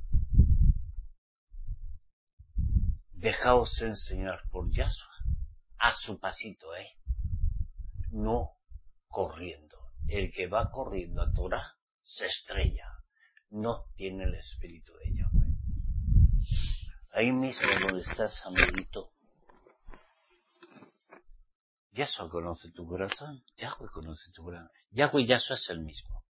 Dejaos enseñar por Yahshua a su pasito, no corriendo. El que va corriendo a Torah se estrella, no tiene el espíritu de Yahweh. Ahí mismo donde estás, amiguito, Yahshua conoce tu corazón, Yahweh conoce tu corazón. Yahweh y Yahshua es el mismo.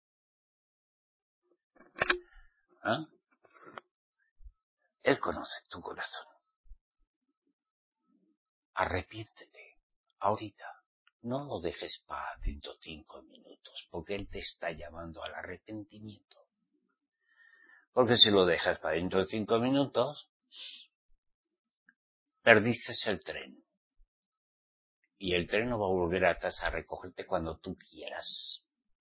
Él conoce tu corazón. Arrepiéntete, ahorita. No lo dejes para dentro de 5 minutos, porque Él te está llamando al arrepentimiento. Porque si lo dejas para dentro de 5 minutos, perdiste el tren. Y el tren no va a volver atrás a recogerte cuando tú quieras.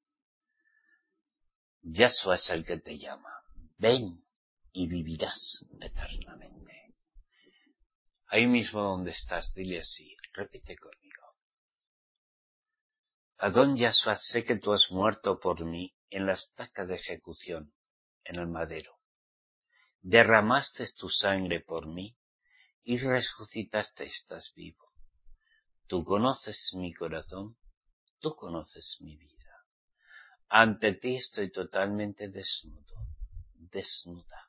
Yahshua es el que te llama. Ven y vivirás eternamente. Ahí mismo donde estás, dile así, repite conmigo. Adón Yahshua, sé que tú has muerto por mí en la estaca de ejecución, en el madero. Derramaste tu sangre por mí y resucitaste, estás vivo. Tú conoces mi corazón, tú conoces mi vida. Ante ti estoy totalmente desnudo, desnuda.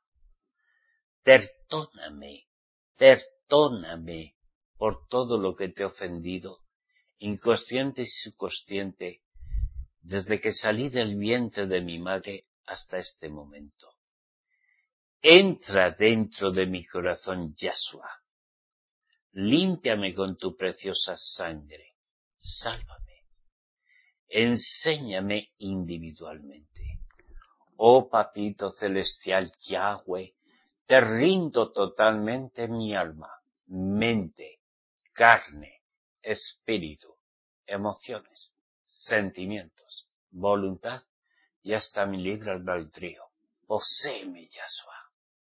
Perdóname por todo lo que te he ofendido, inconsciente y subconsciente, desde que salí del vientre de mi madre hasta este momento. Entra dentro de mi corazón, Yahshua. Límpiame con tu preciosa sangre. Sálvame. Enséñame individualmente. Oh Papito Celestial Yahweh, te rindo totalmente mi alma, mente, carne, espíritu, emociones, sentimientos, voluntad y hasta mi libre albedrío. Poséeme, Yahshua.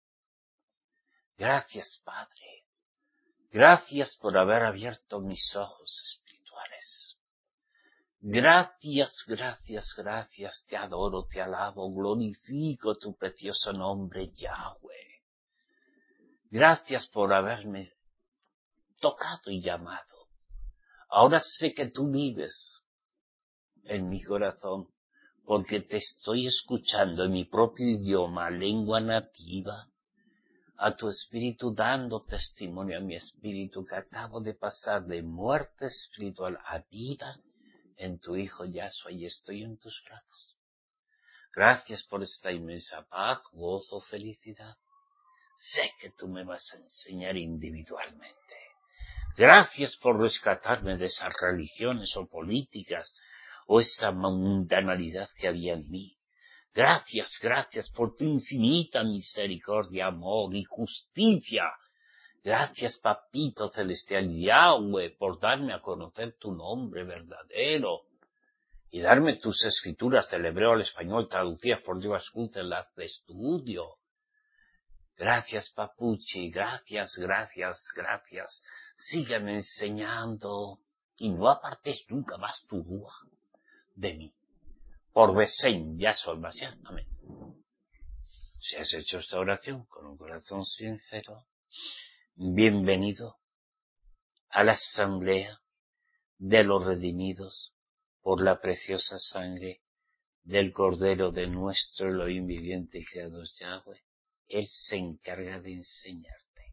Gracias, Padre. Gracias por haber abierto mis ojos espirituales. Gracias, te adoro, te alabo, glorifico tu precioso nombre, Yahweh. Gracias por haberme tocado y llamado. Ahora sé que tú vives en mi corazón, porque te estoy escuchando en mi propio idioma, lengua nativa, a tu espíritu dando testimonio a mi espíritu que acabo de pasar de muerte espiritual a vida en tu Hijo Yahshua y estoy en tus brazos. Gracias por esta inmensa paz, gozo, felicidad. Sé que tú me vas a enseñar individualmente. Gracias por rescatarme de esas religiones o políticas o esa mundanalidad que había en mí. Gracias, gracias por tu infinita misericordia, amor y justicia. Gracias, Papito Celestial Yahweh, por darme a conocer tu nombre verdadero y darme tus escrituras del hebreo al español traducidas por Dios las de estudio. Gracias, Papuchi, gracias, gracias, gracias. Sígueme enseñando y no apartes nunca más tu rúa de mí. Por Besén, Yahshua Mashiach. Amén. Si has hecho esta oración con un corazón sincero, bienvenido a la asamblea de los redimidos por la preciosa sangre del Cordero de nuestro Elohim viviente y creador Yahweh. Él se encarga de enseñarte.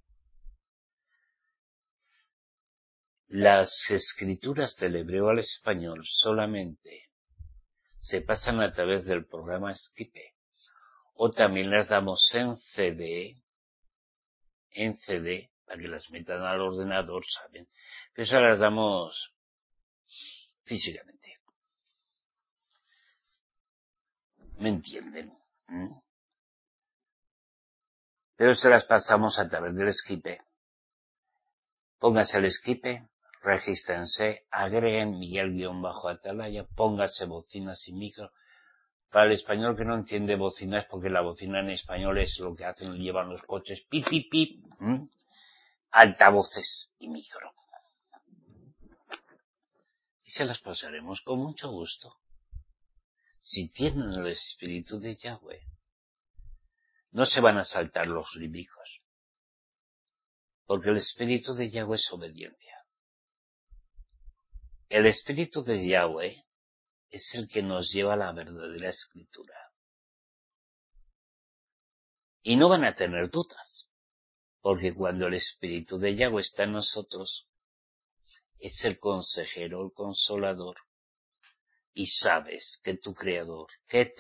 Las escrituras del hebreo al español solamente se pasan a través del programa Skipe, o también las damos en CD, para que las metan al ordenador, ¿saben? Pero eso las damos físicamente. ¿Me entienden? Pero se las pasamos a través del Skipe. Pónganse el Skipe, regístrense, agreguen Miguel-Atalaya, pónganse bocinas y micro. Para el español que no entiende bocinas, porque la bocina en español es lo que hacen, llevan los coches, pip, pip, pip, altavoces y micro. Y se las pasaremos con mucho gusto. Si tienen el espíritu de Yahweh, no se van a saltar los líbicos, porque el espíritu de Yahweh es obediencia. El espíritu de Yahweh es el que nos lleva a la verdadera escritura. Y no van a tener dudas, porque cuando el espíritu de Yahweh está en nosotros, es el consejero, el consolador, y sabes que tu creador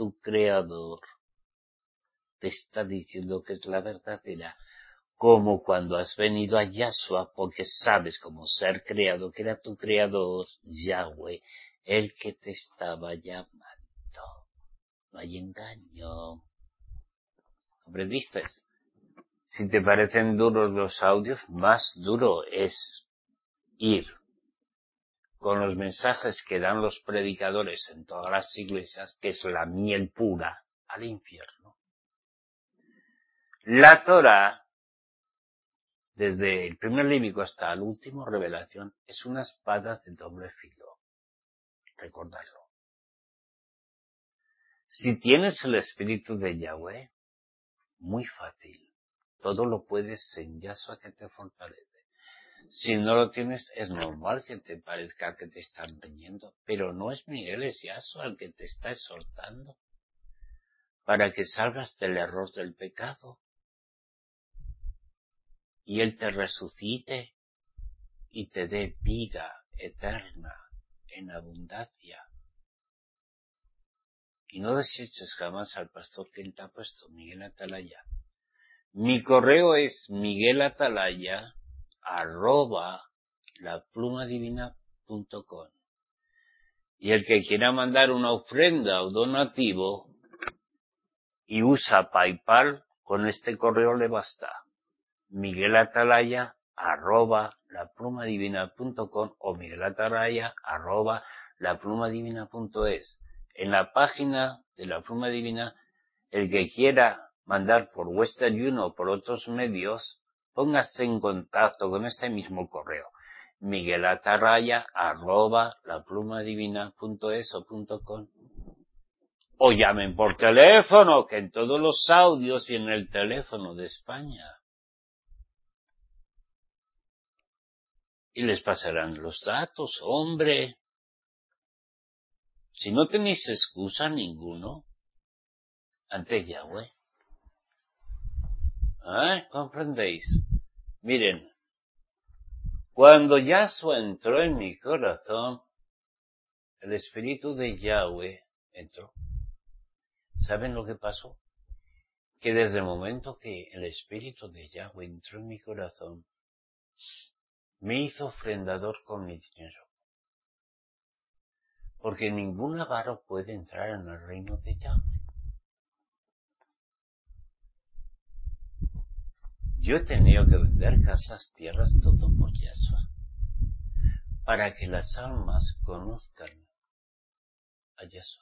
te está diciendo que es la verdadera, como cuando has venido a Yahshua, porque sabes como ser creado que era tu creador, Yahweh, el que te estaba llamando. No hay engaño. ¿Comprendiste? Si te parecen duros los audios, más duro es ir con los mensajes que dan los predicadores en todas las iglesias, que es la miel pura, al infierno. La Torah, desde el primer Lévico hasta el último Revelación, es una espada de doble filo. Recordarlo. Si tienes el espíritu de Yahweh, muy fácil. Todo lo puedes en Yahshua que te fortalece. Si no lo tienes, es normal que te parezca que te están riñendo, pero no es Miguel, es Yahshua el que te está exhortando para que salgas del error del pecado y Él te resucite y te dé vida eterna en abundancia. Y no deseches jamás al pastor que Él te ha puesto, Miguel Atalaya. Mi correo es miguelatalaya@laplumadivina.com. Y el que quiera mandar una ofrenda o donativo y usa PayPal, con este correo le basta. miguelatalaya@laplumadivina.com o miguelatalaya@laplumadivina.es. En la página de La Pluma Divina, el que quiera mandar por Western Union o por otros medios, póngase en contacto con este mismo correo. miguelatalaya@laplumadivina.es o .com. O llamen por teléfono, que en todos los audios viene el teléfono de España. Y les pasarán los datos, hombre. Si no tenéis excusa ninguno ante Yahweh. ¿Comprendéis? Miren, cuando Yahshua entró en mi corazón, el espíritu de Yahweh entró. ¿Saben lo que pasó? Que desde el momento que el espíritu de Yahweh entró en mi corazón, me hizo ofrendador con mi dinero. Porque ningún avaro puede entrar en el reino de Yahweh. Yo he tenido que vender casas, tierras, todo por Yahshua, para que las almas conozcan a Yahshua.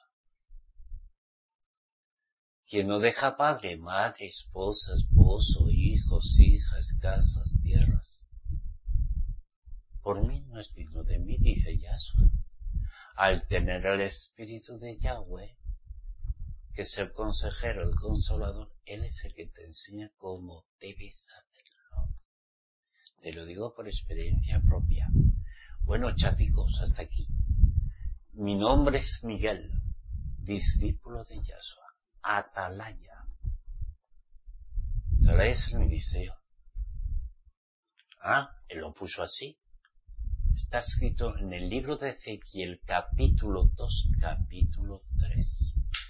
Quien no deja padre, madre, esposa, esposo, hijos, hijas, casas, tierras, por mí no es digno de mí, dice Yahshua. Al tener el Espíritu de Yahweh, que es el consejero, el consolador, Él es el que te enseña cómo debes hacerlo. Te lo digo por experiencia propia. Bueno, chapicos, hasta aquí. Mi nombre es Miguel, discípulo de Yahshua, Atalaya. Atalaya es el ministerio. Él lo puso así. Está escrito en el libro de Ezequiel, capítulo 2, capítulo 3.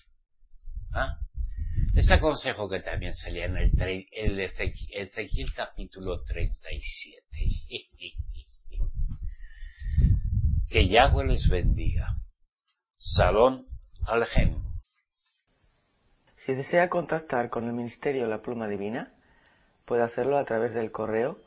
Les aconsejo que también se lean el Ezequiel capítulo 37. Que Yahweh les bendiga. Salón Alhem. Si desea contactar con el Ministerio La Pluma Divina, puede hacerlo a través del correo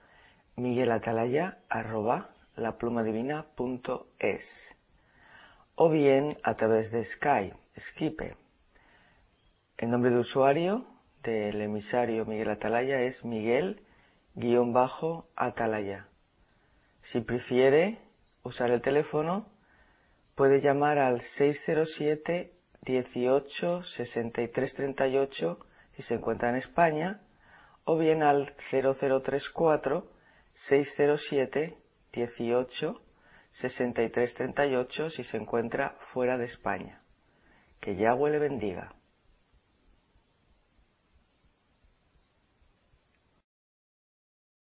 miguelatalaya@laplumadivina.es o bien a través de Skype. El nombre de usuario del emisario Miguel Atalaya es Miguel-Atalaya. Si prefiere usar el teléfono, puede llamar al 607 18 63 38 si se encuentra en España, o bien al 0034 607 18 63 38 si se encuentra fuera de España. Que Yahweh le bendiga.